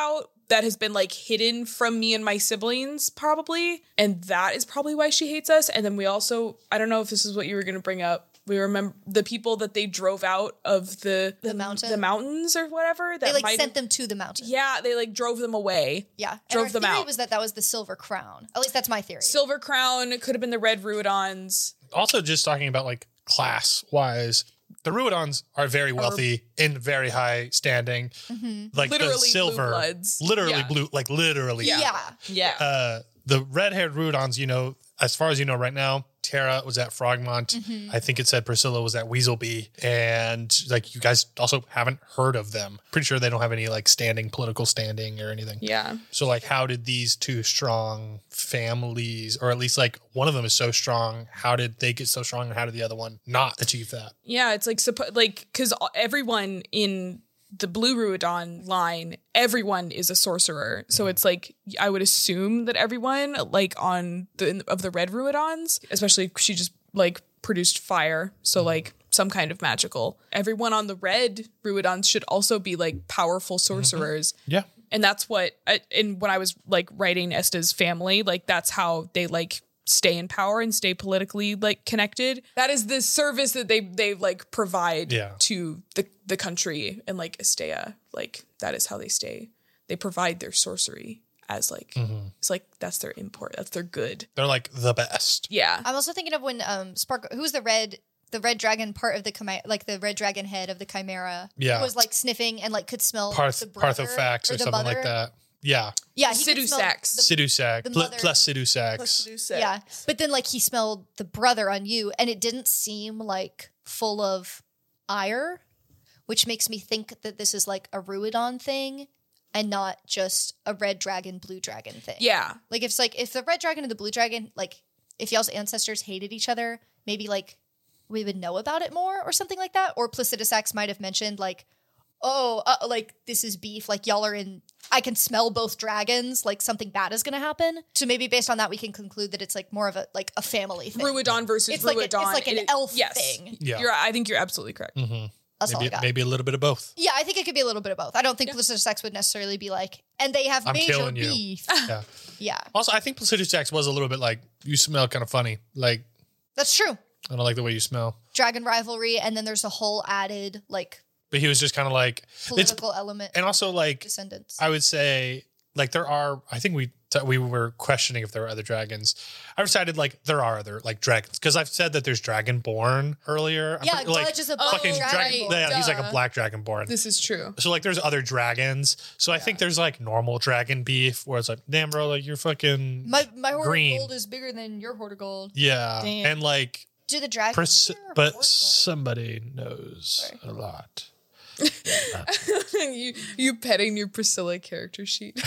that has been like hidden from me and my siblings probably. And that is probably why she hates us. And then we also, I don't know if this is what you were going to bring up. We remember the people that they drove out of the The mountain? the mountains or whatever. That They like might sent them to the mountain. Yeah, they like drove them away. Yeah. Drove and our them theory out. was that that was the Silver Crown. At least that's my theory. Silver Crown, it could have been the Red Ruidons. Also, just talking about like class wise, the Ruidons are very wealthy in very high standing. Like Literally the silver, blue bloods. literally Yeah. blue, like literally. yeah. Yeah. Uh, the red-haired Ruidons, you know, as far as you know right now, Tara was at Frogmont. Mm-hmm. I think it said Priscilla was at Weaselby. And like you guys also haven't heard of them. Pretty sure they don't have any like standing, political standing or anything. Yeah. So like how did these two strong families, or at least like one of them is so strong, how did they get so strong and how did the other one not achieve that? Yeah, it's like suppo- like because everyone in the Blue Ruidon line, everyone is a sorcerer. So it's like I would assume that everyone like on the of the Red Ruidons, especially she just like produced fire, so like some kind of magical. Everyone on the Red Ruidons should also be like powerful sorcerers. Yeah. And that's what I, and when I was like writing Esta's family, like that's how they like stay in power and stay politically like connected. That is the service that they they like provide Yeah. to the the country, and like Estea, like that is how they stay. They provide their sorcery as like it's like that's their import, that's their good. They're like the best. Yeah. I'm also thinking of when um Sparkle, who's the red, the red dragon part of the chimera, like the red dragon head of the chimera, Yeah. was like sniffing and like could smell Parth, the brother Parthofax or, the something like mother. that. Yeah. Yeah, he could smell Sidusax. the- Sidusac. the pl- mother- plus Sidusax. Yeah, but then like he smelled the brother on you, and it didn't seem like full of ire, which makes me think that this is like a Ruidon thing and not just a red dragon, blue dragon thing. Yeah. Like if it's like if the red dragon and the blue dragon, like if y'all's ancestors hated each other, maybe like we would know about it more or something like that. Or Placidusax might have mentioned like, oh, uh, like this is beef. Like y'all are in. I can smell both dragons. Like something bad is going to happen. So maybe based on that, we can conclude that it's like more of a like a family thing. Ruidon versus It's Ruidon. like a- it's like an It- elf yes. thing. Yeah. You're I think you're absolutely correct. That's all I Maybe, got. maybe a little bit of both. Yeah, I think it could be a little bit of both. I don't think Yeah. Placidusax would necessarily be like, and they have I'm major killing you. beef. Yeah. Yeah, Also, I think Placidusax was a little bit like, you smell kind of funny. Like, that's true. I don't like the way you smell. Dragon rivalry, and then there's a whole added like But he was just kind of like, it's, political element. and also like, Descendants. I would say, like, there are, I think we t- we were questioning if there were other dragons. I decided, like, there are other, like, dragons. Because I've said that there's Dragonborn earlier. I'm Yeah, pretty- like, Dodge is a Oh, black fucking dragon. dragon. right, Yeah, he's like a duh. black Dragonborn. This is true. So, like, there's other dragons. So I think there's, like, normal dragon beef where it's like, damn, bro, like, you're fucking. My my horde Green. of gold is bigger than your horde of gold. yeah. Damn. And, like, Do the dragons? pers- here or but horde gold? somebody knows a lot. you you petting your Priscilla character sheet.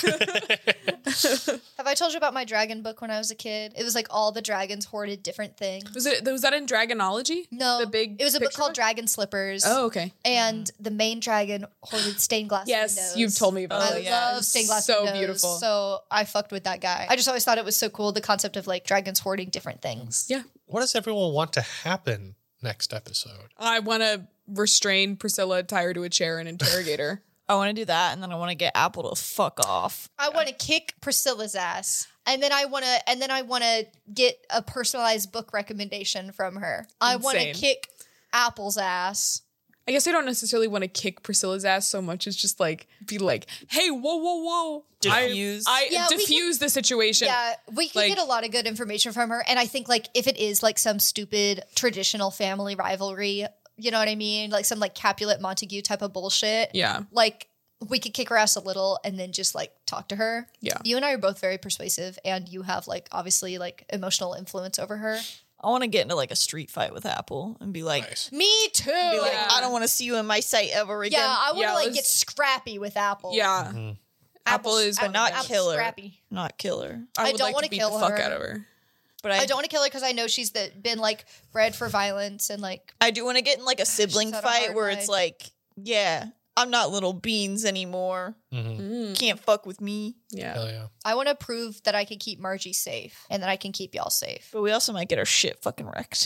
Have I told you about my dragon book when I was a kid? It was like all the dragons hoarded different things. was it was that in Dragonology? No, The big It was a book picture called book? Dragon Slippers. Oh, okay. And the main dragon hoarded stained glass Yes, windows. you've told me about I Oh, that. yeah. love stained glass So windows. beautiful. So I fucked with that guy. I just always thought it was so cool, the concept of like dragons hoarding different things. Yeah. What does everyone want to happen next episode? I want to restrain Priscilla, tie her to a chair, and interrogate her. I want to do that, and then I want to get Apple to fuck off. I want to kick Priscilla's ass. And then I want to and then I want to get a personalized book recommendation from her. I want to Insane. kick Apple's ass. I guess I don't necessarily want to kick Priscilla's ass so much as just like be like, "Hey, whoa, whoa, whoa!" Diffuse. I, I Yeah, we diffuse the situation. Yeah, we can like- get a lot of good information from her. And I think like if it is like some stupid traditional family rivalry, you know what I mean? Like some like Capulet Montague type of bullshit. Yeah. Like we could kick her ass a little and then just like talk to her. Yeah. You and I are both very persuasive and you have like obviously like emotional influence over her. I want to get into like a street fight with Apple and be like, Nice. Me too. be like, Yeah. I don't want to see you in my sight ever again. Yeah, I want to Yeah, like let's- get scrappy with Apple. Yeah. Apple is but not Apple's kill her. Scrappy. Not killer. I, I would don't like wanna to beat kill the fuck her. out of her. But I, I don't want to kill her because I know she's the, been like bred for violence and like I do want to get in like a sibling had a fight hard where life. it's like, yeah, I'm not little beans anymore. Mm-hmm. Can't fuck with me. Yeah. Hell yeah. I want to prove that I can keep Margie safe and that I can keep y'all safe. But we also might get our shit fucking wrecked.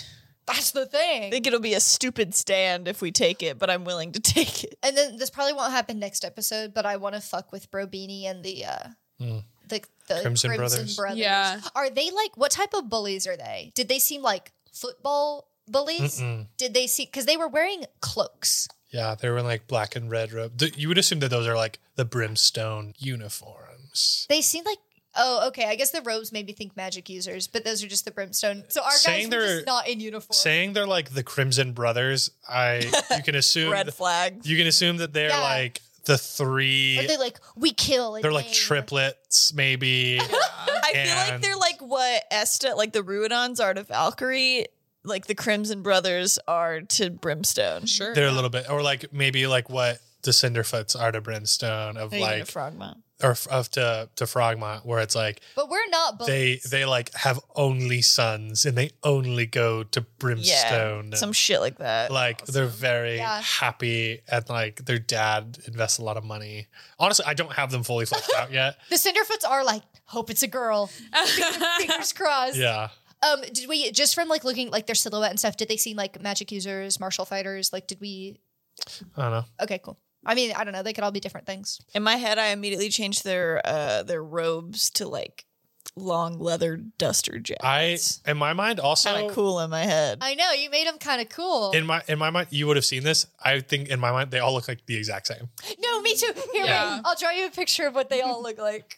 That's the thing. I think it'll be a stupid stand if we take it, but I'm willing to take it. And then this probably won't happen next episode, but I want to fuck with Bro Beanie and the uh Mm. the, the Crimson Crimson, Brothers. Brothers. Yeah. Are they like what type of bullies are they? Did they seem like football bullies? Mm-mm. Did they see because they were wearing cloaks? Yeah, they were in like black and red robe. The- You would assume that those are like the brimstone uniforms. They seemed like oh, okay. I guess the robes made me think magic users, but those are just the brimstone. So our Saying guys were they're- just not in uniform. Saying they're like the Crimson Brothers, I you can assume Red that- flag. you can assume that they're Yeah. like the three. Are they like we kill? And They're like maim? triplets, maybe. I feel like And- they're like what Esta, like the Ruidons are to Valkyrie, like the Crimson Brothers are to Brimstone. Sure. They're a little bit, or like maybe like what the Cinderfoots are to Brimstone of Or even like, to Frogmont. or f- of to to Frogmont, where it's like But we're not bullies. they they like have only sons and they only go to Yeah, Brimstone. some shit like that. Like they're very Yeah. happy and like their dad invests a lot of money. Honestly, I don't have them fully fleshed out yet. The Cinderfoots are like hope it's a girl. Fingers crossed. Yeah. Um, did we just from like looking like their silhouette and stuff? Did they seem like magic users, martial fighters? Like, did we? I don't know. Okay, cool. I mean, I don't know. They could all be different things. In my head, I immediately changed their uh their robes to like long leather duster I jackets. in my mind also Kind of cool in my head. I know you made them kind of cool. in my in my mind you would have seen this. I think in my mind they all look like the exact same. no, me too. Here, Yeah. wait. I'll draw you a picture of what they all look like.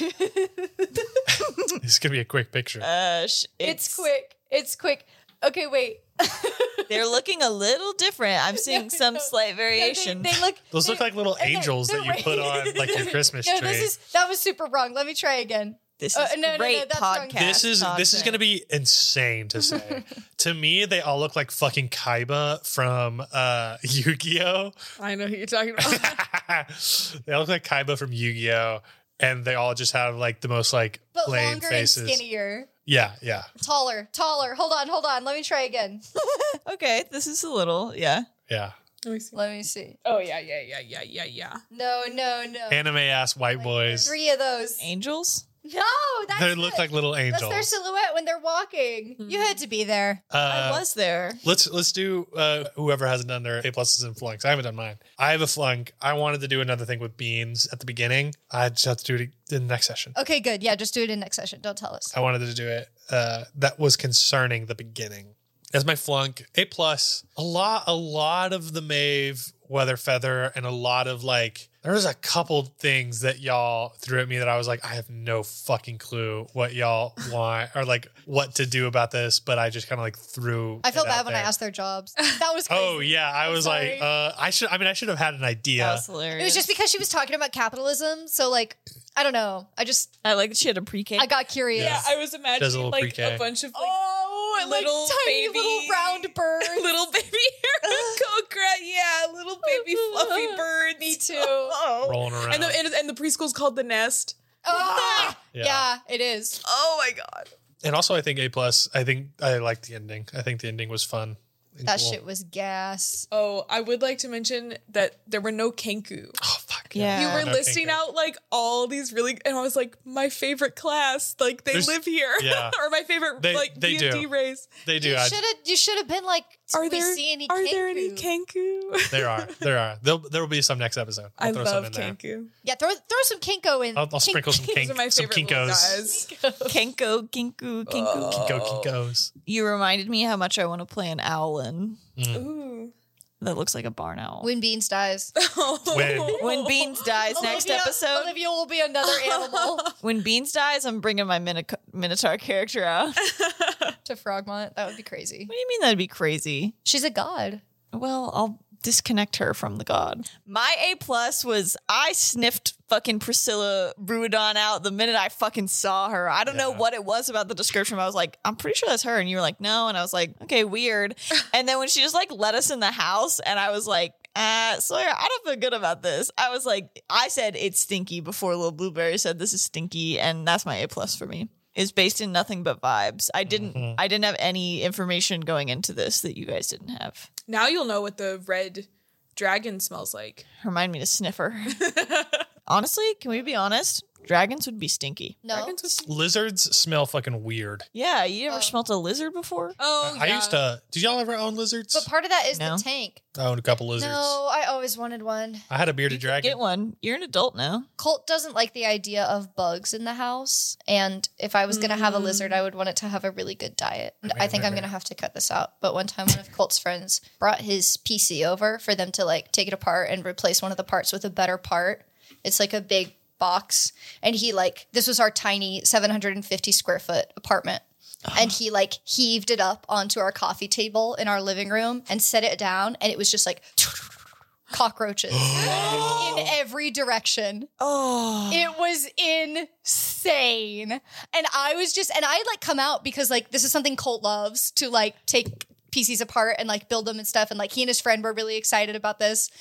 This is gonna be a quick picture. Uh, sh- It's quick. It's quick. Okay, wait. They're looking a little different. I'm seeing some no. slight No, variation. They, they look. Those they- look like little and they're- angels that they're you put ra- on like your Christmas No, tree. this is that was super wrong. Let me try again. This is Uh, no, no, no, great that's wrong. podcast. This is this is content. going to be insane to say. To me, they all look like fucking Kaiba from uh, Yu-Gi-Oh. I know who you're talking about. They all look like Kaiba from Yu-Gi-Oh, and they all just have like the most like But plain longer faces. and skinnier. Yeah, yeah. Taller, taller. Hold on, hold on. Let me try again. Okay, this is a little, yeah. Yeah. Let me see. Let me see. Oh yeah, yeah, yeah, yeah, yeah, yeah. No, no, no. Anime ass white boys. Three of those. Angels? No, that's They look the- like little that's angels. their silhouette when they're walking. You had to be there. I Uh, was there. Let's let's do uh, whoever hasn't done their A pluses and flunks. I haven't done mine. I have a flunk. I wanted to do another thing with beans at the beginning. I just have to do it in the next session. Okay, good. Yeah, just do it in next session. Don't tell us. I wanted to do it. Uh, that was concerning the beginning. As my flunk, A plus. A lot, a lot of the Maeve Weather Feather, and a lot of like. There was a couple things that y'all threw at me that I was like, I have no fucking clue what y'all want or like what to do about this. But I just kind of like threw. I felt it out bad when I there. asked their jobs. That was crazy. Oh yeah, I I'm was sorry. like, uh, I should. I mean, I should have had an idea. That was hilarious. It was just because she was talking about capitalism. So like, I don't know. I just I like that she had a pre-K. I got curious. Yeah, I was Does a imagining little like pre-K. a bunch of like Oh, and, like little tiny baby- little round birds. little baby Kokra, yeah, little baby fluffy birds. Me too. Oh. Rolling around. And the and, and the preschool's called the Nest. Ah, Yeah. yeah. it is. oh my god. And also, I think A plus. I think I liked the ending. I think the ending was fun. and That cool. shit was gas. Oh, I would like to mention that there were no Kenku. Oh fuck Yeah. You were No listing Kenku. out like all these really, and I was like, my favorite class, like they There's- live here, yeah. or my favorite They- like they D and D do. race. They do. You I- should have. You should have been like. Do Are we there see any? are there any Kenku? Kenku? there are. There are. There'll, there will be some next episode. I'll I throw some love in there. Kenku. Yeah, throw throw some Kinko in. I'll, I'll sprinkle some Those kink, are my some favorite little kinkos. guys. Kenko, Kinku, Kinku. Kinko Oh. kinkos. You reminded me how much I want to play an owlin Ooh. that looks like a barn owl. When Beans dies. When? When Beans dies next Olivia- episode, Olivia will be another animal when Beans dies, I'm bringing my Minoc- Minotaur character out. What to Frogmont. That would be crazy. do you mean that'd be crazy? She's a god. Well, I'll disconnect her from the god. My A plus was I sniffed fucking Priscilla Ruidon out the minute I fucking saw her. I don't know Yeah. what it was about the description, but I was like, I'm pretty sure that's her. And you were like, no. And I was like, okay, weird. And then when she just like let us in the house and I was like, uh, Sawyer, I don't feel good about this. I was like, I said it's stinky before Little Blueberry said this is stinky. And that's my A plus for me. It's based in nothing but vibes. I didn't Mhm. I didn't have any information going into this that you guys didn't have. Now you'll know what the red dragon smells like. Remind me to sniff her. Honestly, can we be honest? Dragons would be stinky. No. Dragons would be- Lizards smell fucking weird. Yeah, you ever Oh. smelt a lizard before? Oh, I yeah. used to. Did y'all ever own lizards? But part of that is No. the tank. I owned a couple lizards. No, I always wanted one. I had a bearded dragon. Get one. You're an adult now. Colt doesn't like the idea of bugs in the house. And if I was going to have a lizard, I would want it to have a really good diet. And I think I'm going to have to cut this out. But one time, one of Colt's friends brought his P C over for them to like take it apart and replace one of the parts with a better part. It's like a big box. And he like, this was our tiny seven hundred fifty square foot apartment. And he like heaved it up onto our coffee table in our living room and set it down. And it was just like cockroaches in every direction. Oh. It was insane. And I was just, and I'd like come out because like this is something Colt loves to like take P Cs apart and like build them and stuff. And like he and his friend were really excited about this.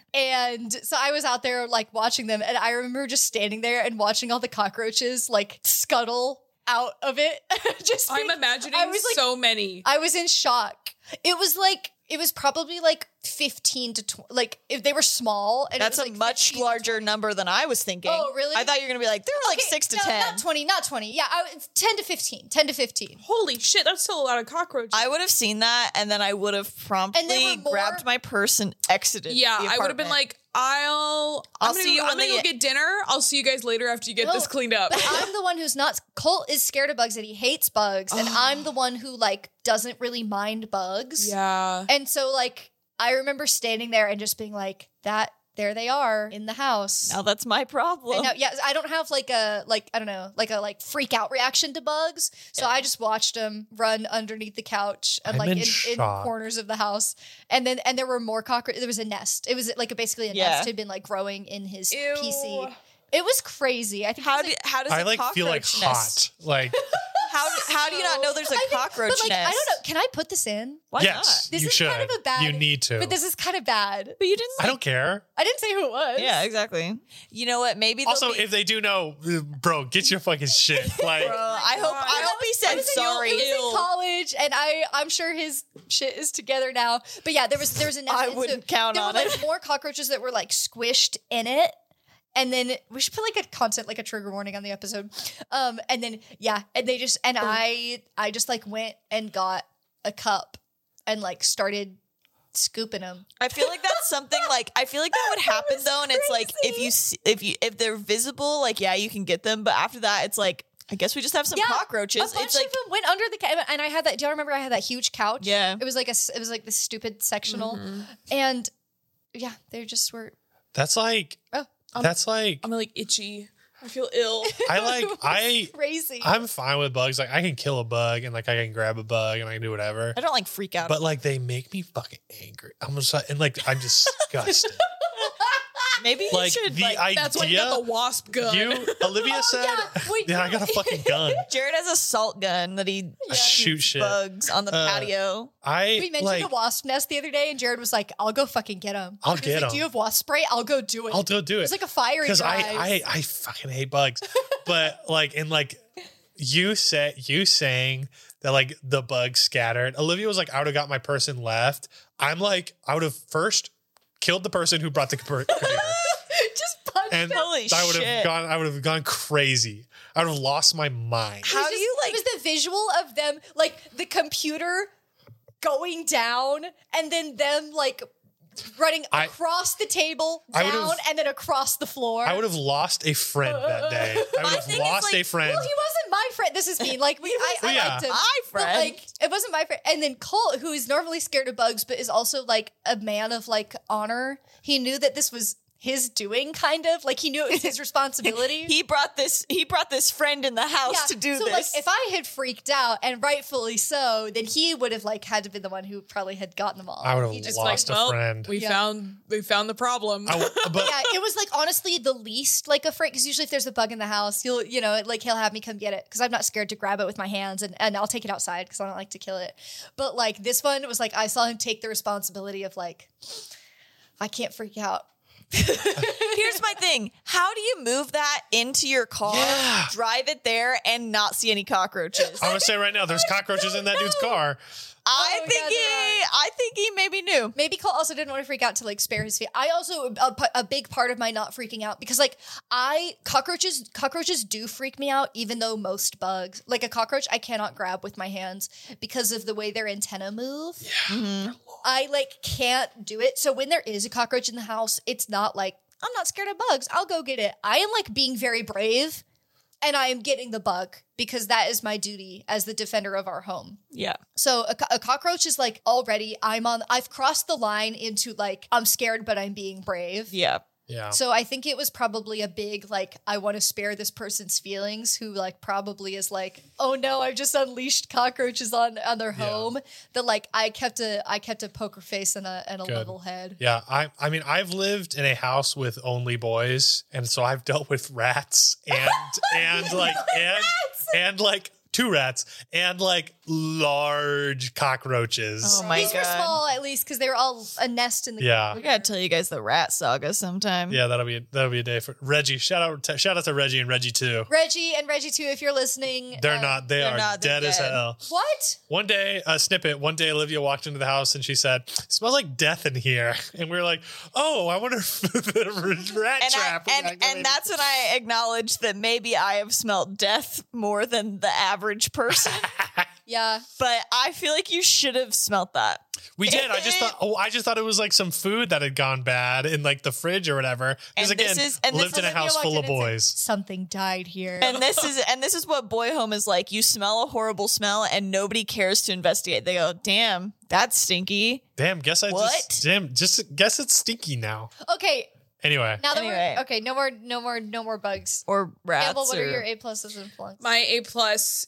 And so I was out there like watching them. And I remember just standing there and watching all the cockroaches like scuttle out of it. Just I'm like- imagining I was like, so many. I was in shock. It was like, it was probably like fifteen to twenty. Like if they were small. And it That's was, a like, much fifteen to larger number than I was thinking. Oh, really? I thought you were going to be like, there were like Okay, six to no, ten. Not twenty, not twenty. Yeah, I, it's ten to fifteen. ten to fifteen. Holy shit, that's still a lot of cockroaches. I would have seen that and then I would have promptly And there were more- grabbed my purse and exited. yeah, the I would have been apartment. like, I'll, I'll I'm gonna, see you I'm when gonna they- go get dinner. I'll see you guys later after you get No, this cleaned up. But I'm the one who's not. Colt is scared of bugs and he hates bugs. And I'm the one who like doesn't really mind bugs. yeah. And so like I remember standing there and just being like, that there they are in the house. now that's my problem. And now, yeah, I don't have like a like I don't know like a like freak out reaction to bugs, so I just watched them run underneath the couch and I'm like in in, in shock. corners of the house, and then and there were more cockroaches. There was a nest. It was like a, basically a Yeah. nest had been like growing in his Ew. P C. It was crazy. I think how it do, was, like, how does I a like feel like cockroach hot. nest? Like How do, how do you not know there's a I think- cockroach but, like, nest? I don't know. Can I put this in? Why yes, not? This you is should. kind of a bad. You need to. But this is kind of bad. But you didn't. I don't care. I didn't say who it was. Yeah, exactly. You know what? Maybe they'll Also, be, if they do know, uh, bro, get your fucking shit. Like, Bro, I hope I hope he I said was in- sorry. He was in college, and I I'm sure his shit is together now. But yeah, there was there was a nest. I and so wouldn't count there on were, it. like, more cockroaches that were like squished in it. And then we should put like a content, like a trigger warning on the episode. Um, and then yeah, and they just and I I just like went and got a cup and like started scooping them. I feel like that's something like I feel like that would happen though, and it's like if you see, if you if they're visible, like yeah, you can get them, but after that, it's like I guess we just have some cockroaches. A bunch It's like of them went under the couch, and I had that. Do you remember I had that huge couch? Yeah. it was like a s- it was like this stupid sectional, and yeah, they just were. that's like, Oh, that's like, I'm like itchy. I feel ill. I like, I, crazy. I'm fine with bugs. Like, I can kill a bug and like I can grab a bug and I can do whatever. I don't like freak out. But like, they make me fucking angry. I'm just like, and like, I'm disgusted. Maybe you like should the like That's why you idea. got the wasp gun. You, Olivia said, yeah. Wait, yeah, I got a fucking gun. Jared has a salt gun that he Shoot shoots shit. bugs on the Uh, patio. I we mentioned like, a wasp nest the other day, and Jared was like, "I'll go fucking get him." I'll He was get like, 'em. Do you have wasp spray? I'll go do it. I'll go do it. It's like a fiery because I, drive. I I fucking hate bugs. But like and like you said you saying that like the bugs scattered. Olivia was like, I would have got my person left. I'm like, I would have first killed the person who brought the computer. Just punch And them. Holy I would have shit. gone I would have gone crazy. I would have lost my mind. How It was do just- you like? It was the visual of them, like the computer going down, and then them like running I- across the table, I down, would've- and then across the floor. I would have lost a friend that day. I would My have thing is, lost like, a friend. Well, he wasn't my friend. This is me. Like we, I, I Yeah. liked him. My But, friend. like it wasn't my friend. And then Colt, who is normally scared of bugs, but is also like a man of like honor. He knew that this was his doing, kind of like he knew it was his responsibility. he brought this. He brought this friend in the house to do so this. like if I had freaked out, and rightfully so, then he would have like had to be the one who probably had gotten them all. I would He have just, lost well, a friend. We Yeah. found we found the problem. I w- but yeah, it was like honestly the least like afraid, because usually if there's a bug in the house, he'll you know like he'll have me come get it because I'm not scared to grab it with my hands, and, and I'll take it outside because I don't like to kill it. But like this one was like I saw him take the responsibility of like I can't freak out. Here's my thing. How do you move that into your car, Yeah. drive it there, and not see any cockroaches? I'm gonna say right now, there's cockroaches in that dude's car. I Oh, think yeah, he, there are. I think he maybe knew. Maybe Cole also didn't want to freak out to like spare his face. I also a, a big part of my not freaking out because like I cockroaches cockroaches do freak me out even though most bugs like a cockroach I cannot grab with my hands because of the way their antenna move. Yeah. Mm-hmm. I like can't do it. So when there is a cockroach in the house, it's not like I'm not scared of bugs. I'll go get it. I am like being very brave and I am getting the bug because that is my duty as the defender of our home. Yeah. So a, co- a cockroach is like already I'm on I've crossed the line into like I'm scared but I'm being brave. Yeah. Yeah. So I think it was probably a big like I want to spare this person's feelings who like probably is like, "Oh no, I've just unleashed cockroaches on on their Yeah. home." That like I kept a I kept a poker face and a and a Good. level head. Yeah, I I mean I've lived in a house with only boys, and so I've dealt with rats and and like and and like two rats and like large cockroaches. Oh my These were God. small at least because they were all a nest in the Yeah. We gotta tell you guys the rat saga sometime. Yeah, that'll be that'll be a day for Reggie. Shout out to, shout out to Reggie and Reggie too. Reggie and Reggie too, if you're listening. They're uh, not. They they're are not, they're dead as dead. hell. What? One day, a snippet. One day, Olivia walked into the house and she said, "It smells like death in here." And we were like, "Oh, I wonder if the rat And, I, trap." was and, activated." and that's when I acknowledged that maybe I have smelled death more than the average person. Yeah. But I feel like you should have smelt that. we did. I just thought. Oh, I just thought it was like some food that had gone bad in like the fridge or whatever. Because And again, this is- and this lived in a is- house You walked full in of and said, boys. Something died here. And this is and this is what boy home is like. You smell a horrible smell and nobody cares to investigate. They go, "Damn, that's stinky." Damn, guess I What? just damn just guess it's stinky now. Okay, Anyway, now that Anyway. we're okay, no more no more no more bugs. Or rats. Campbell, what or, are your A pluses and flunks? My A plus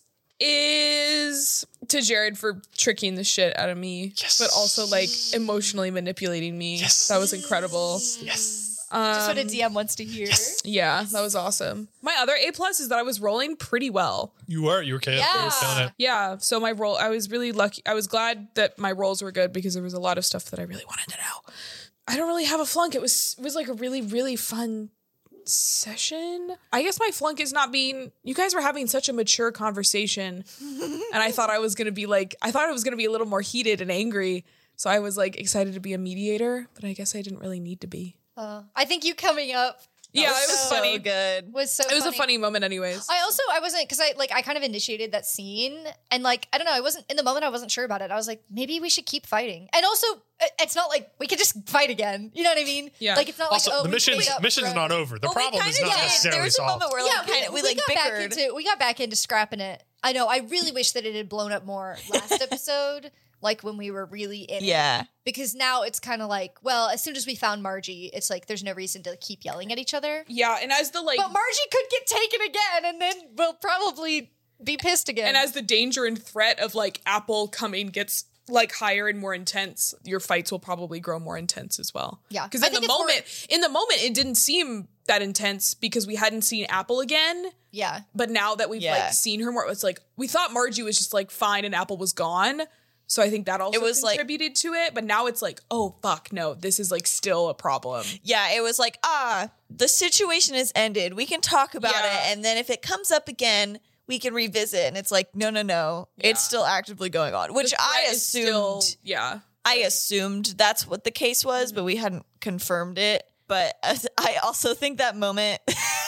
is to Jared for tricking the shit out of me, Yes. but also like emotionally manipulating me. Yes. That was incredible. yes. Just what a Um, D M wants to hear. yeah, that was awesome. My other A plus is that I was rolling pretty well. You were you were killing Yeah. you were killing it. Yeah, so my roll, I was really lucky. I was glad that my rolls were good because there was a lot of stuff that I really wanted to know. I don't really have a flunk. It was it was like a really really fun session. I guess my flunk is not being. You guys were having such a mature conversation, and I thought I was gonna be like. I thought it was gonna be a little more heated and angry. So I was like excited to be a mediator, but I guess I didn't really need to be. Uh, I think you coming up Yeah, was it was so funny. good. was so It was funny. a funny moment, anyways. I also I wasn't because I like I kind of initiated that scene and like I don't know I wasn't in the moment I wasn't sure about it. I was like maybe we should keep fighting and also it- it's not like we could just fight again. You know what I mean? Yeah. Like it's not Also, like oh the we mission's stayed up mission's for- not over. The Well, we problem is kinda not did. necessarily There was a solved. moment where like, Yeah, we, kinda, we, we like got back bickered. into we got back into scrapping it. I know. I really wish that it had blown up more last episode, like when we were really in it. Yeah. Because now it's kind of like, well, as soon as we found Margie, it's like there's no reason to keep yelling at each other. yeah, and as the like But Margie could get taken again, and then we'll probably be pissed again. And as the danger and threat of like Apple coming gets like higher and more intense, your fights will probably grow more intense as well. Yeah. Because I in the think it's more- moment, in the moment, it didn't seem that intense because we hadn't seen Apple again. yeah, But now that we've Yeah. like seen her more, it's like we thought Margie was just like fine and Apple was gone. So I think that also It was, like- contributed to it. But now it's like, oh fuck, no, this is like still a problem. Yeah, it was like, ah, the situation has ended. We can talk about Yeah. it. And then if it comes up again, we can revisit. And it's like, no, no, no. It's still actively going on, which The I threat is still- assumed. yeah. I assumed that's what the case was, but we hadn't confirmed it. But I also think that moment,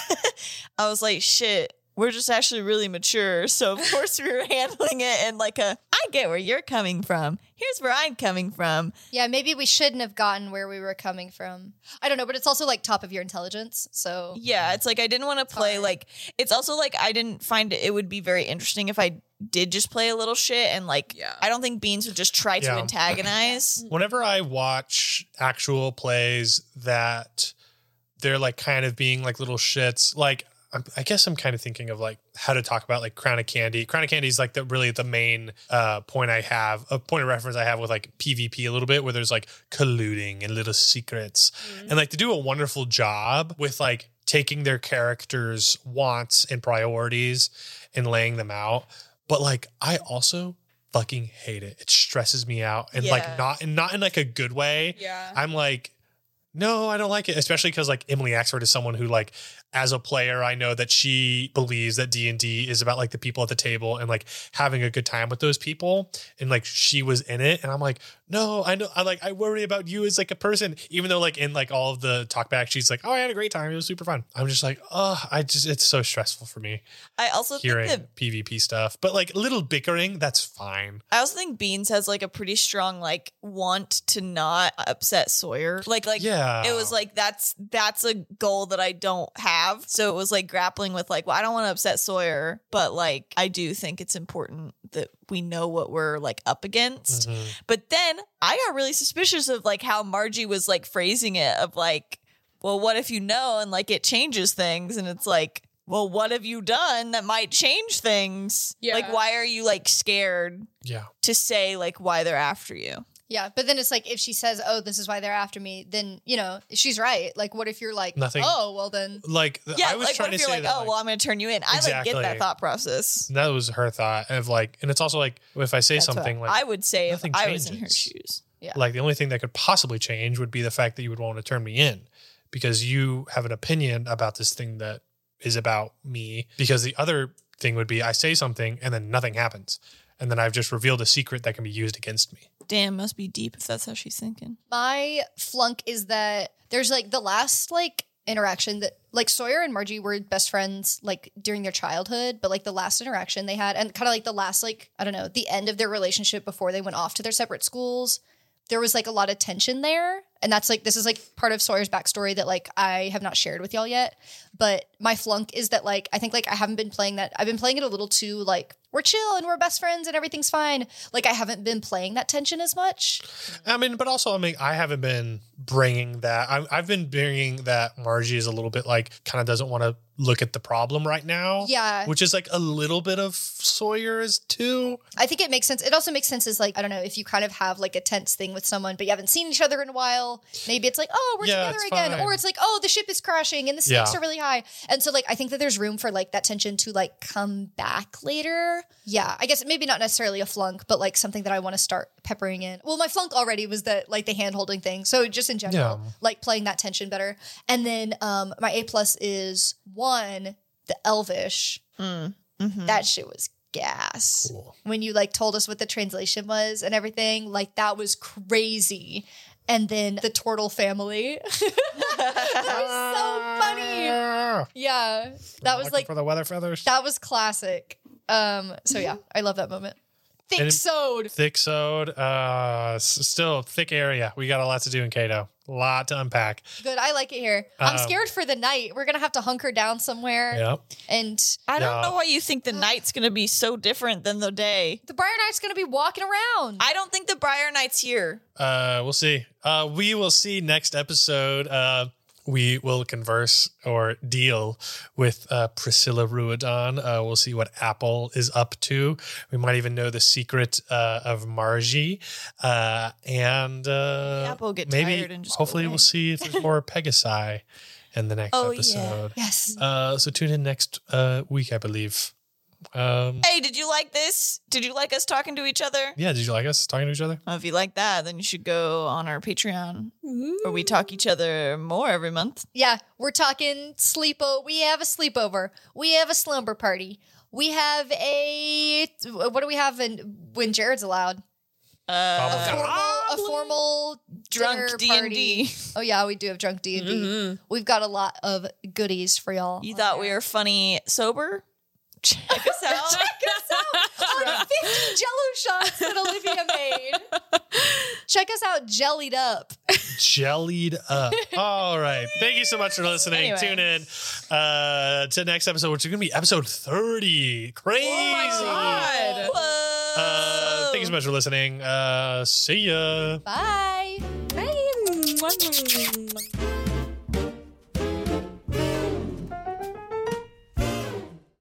I was like, shit, we're just actually really mature. So of course we were handling it in like a, I get where you're coming from. Here's where I'm coming from. yeah. Maybe we shouldn't have gotten where we were coming from. I don't know, but it's also like top of your intelligence. So Yeah, it's like I didn't want to play hard. like it's also like I didn't find it, it would be very interesting if I did just play a little shit and like Yeah. I don't think Beans would just try to Yeah. antagonize. Whenever I watch actual plays that they're like kind of being like little shits, like I'm, I guess I'm kind of thinking of like how to talk about like Crown of Candy. Crown of Candy is like the really the main uh, point I have, a point of reference I have with like PvP a little bit, where there's like colluding and little secrets, and like they do a wonderful job with like taking their characters' wants and priorities and laying them out. But like I also fucking hate it. It stresses me out, and Yeah. like not and not in like a good way. Yeah. I'm like, no, I don't like it. Especially because like Emily Axford is someone who like, as a player, I know that she believes that D and D is about like the people at the table and like having a good time with those people. And like she was in it. And I'm like, no, I know. I like, I worry about you as like a person, even though like in like all of the talkback, she's like, oh, I had a great time. It was super fun. I'm just like, oh, I just, it's so stressful for me I also hearing think that PvP stuff, but like little bickering, that's fine. I also think Beans has like a pretty strong like want to not upset Sawyer. Like like Yeah. it was like that's that's a goal that I don't have. So it was like grappling with like, well, I don't want to upset Sawyer, but like I do think it's important that we know what we're like up against. Mhm. But then I got really suspicious of like how Margie was like phrasing it of like, well, what if you know and like it changes things? And it's like, well, what have you done that might change things? Yeah. Like, why are you like scared Yeah. to say like why they're after you? Yeah, but then it's like if she says, "Oh, this is why they're after me," then you know she's right. Like, what if you're like, Nothing. "Oh, well then." Like, Yeah, I was like trying what if to you're say like, that. oh, like, well, I'm going to turn you in. I like get Exactly. that thought process. that was her thought of like, and it's also like, if I say That's what something like, I would say if nothing I was in her changes. shoes. Yeah. like the only thing that could possibly change would be the fact that you would want to turn me in because you have an opinion about this thing that is about me. Because the other thing would be I say something and then nothing happens. And then I've just revealed a secret that can be used against me. Damn, must be deep if that's how she's thinking. My flunk is that there's like the last like interaction that like Sawyer and Margie were best friends like during their childhood, but like the last interaction they had and kind of like the last like I don't know, the end of their relationship before they went off to their separate schools, there was like a lot of tension there. And that's like, this is like part of Sawyer's backstory that like I have not shared with y'all yet. But my flunk is that like, I think like I haven't been playing that. I've been playing it a little too like, we're chill and we're best friends and everything's fine. Like I haven't been playing that tension as much. I mean, but also, I mean, I haven't been bringing that. I, I've been bringing that Margie is a little bit like, kind of doesn't want to look at the problem right now. Yeah. Which is like a little bit of Sawyer's too. I think it makes sense. It also makes sense as like, I don't know, if you kind of have like a tense thing with someone, but you haven't seen each other in a while, maybe it's like, oh, we're Yeah, together it's again. fine. Or it's like, oh, the ship is crashing and the stakes Yeah. are really high. And so like, I think that there's room for like that tension to like come back later. Yeah. I guess maybe not necessarily a flunk, but like something that I want to start peppering in. Well, my flunk already was that like the hand holding thing. So just in general, Yeah. like playing that tension better. And then um my A plus is one, the Elvish. Mm. Mm-hmm. That shit was gas. Cool. When you like told us what the translation was and everything, like that was crazy. And then the Turtle family. That was so funny. Yeah. That was Looking like for the weather feathers. that was classic. Um so yeah, I love that moment. Thick And- sewed. Thick sewed. Uh, s- still thick area. We got a lot to do in Cato. A lot to unpack. Good. I like it here. I'm Um, scared for the night. We're gonna have to hunker down somewhere. Yep. And I don't Yeah. know why you think the night's going to be so different than the day. the Briar Knight's gonna be walking around. I don't think the Briar Knight's here. Uh, we'll see. Uh, we will see next episode. Uh, we will converse or deal with uh, Priscilla Ruidon. Uh, we'll see what Apple is up to. We might even know the secret uh, of Margie. Uh, and uh, Apple will get maybe, tired and just go hopefully, away. we'll see if there's more Pegasi in the next Oh, yeah. episode. yes. Uh, so tune in next uh, week, I believe. Um, Hey, did you like this? Did you like us talking to each other? yeah, did you like us talking to each other? Well, if you like that, then you should go on our Patreon where we talk each other more every month. Yeah, we're talking sleepo. We have a sleepover. We have a slumber party. We have a what do we have in, when Jared's allowed? Uh, Probably. Formal, a formal drunk dinner D and party. D. Oh yeah, we do have drunk D and D. We've got a lot of goodies for y'all. You thought we were funny sober? Check us out. on fifty Jello shots that Olivia made. Check us out, jellied up. Jellied up. All right. Thank you so much for listening. Anyway. Tune in uh, to next episode, which is going to be episode thirty. Crazy. God. Whoa. Uh, thank you so much for listening. Uh, see ya. Bye. Bye.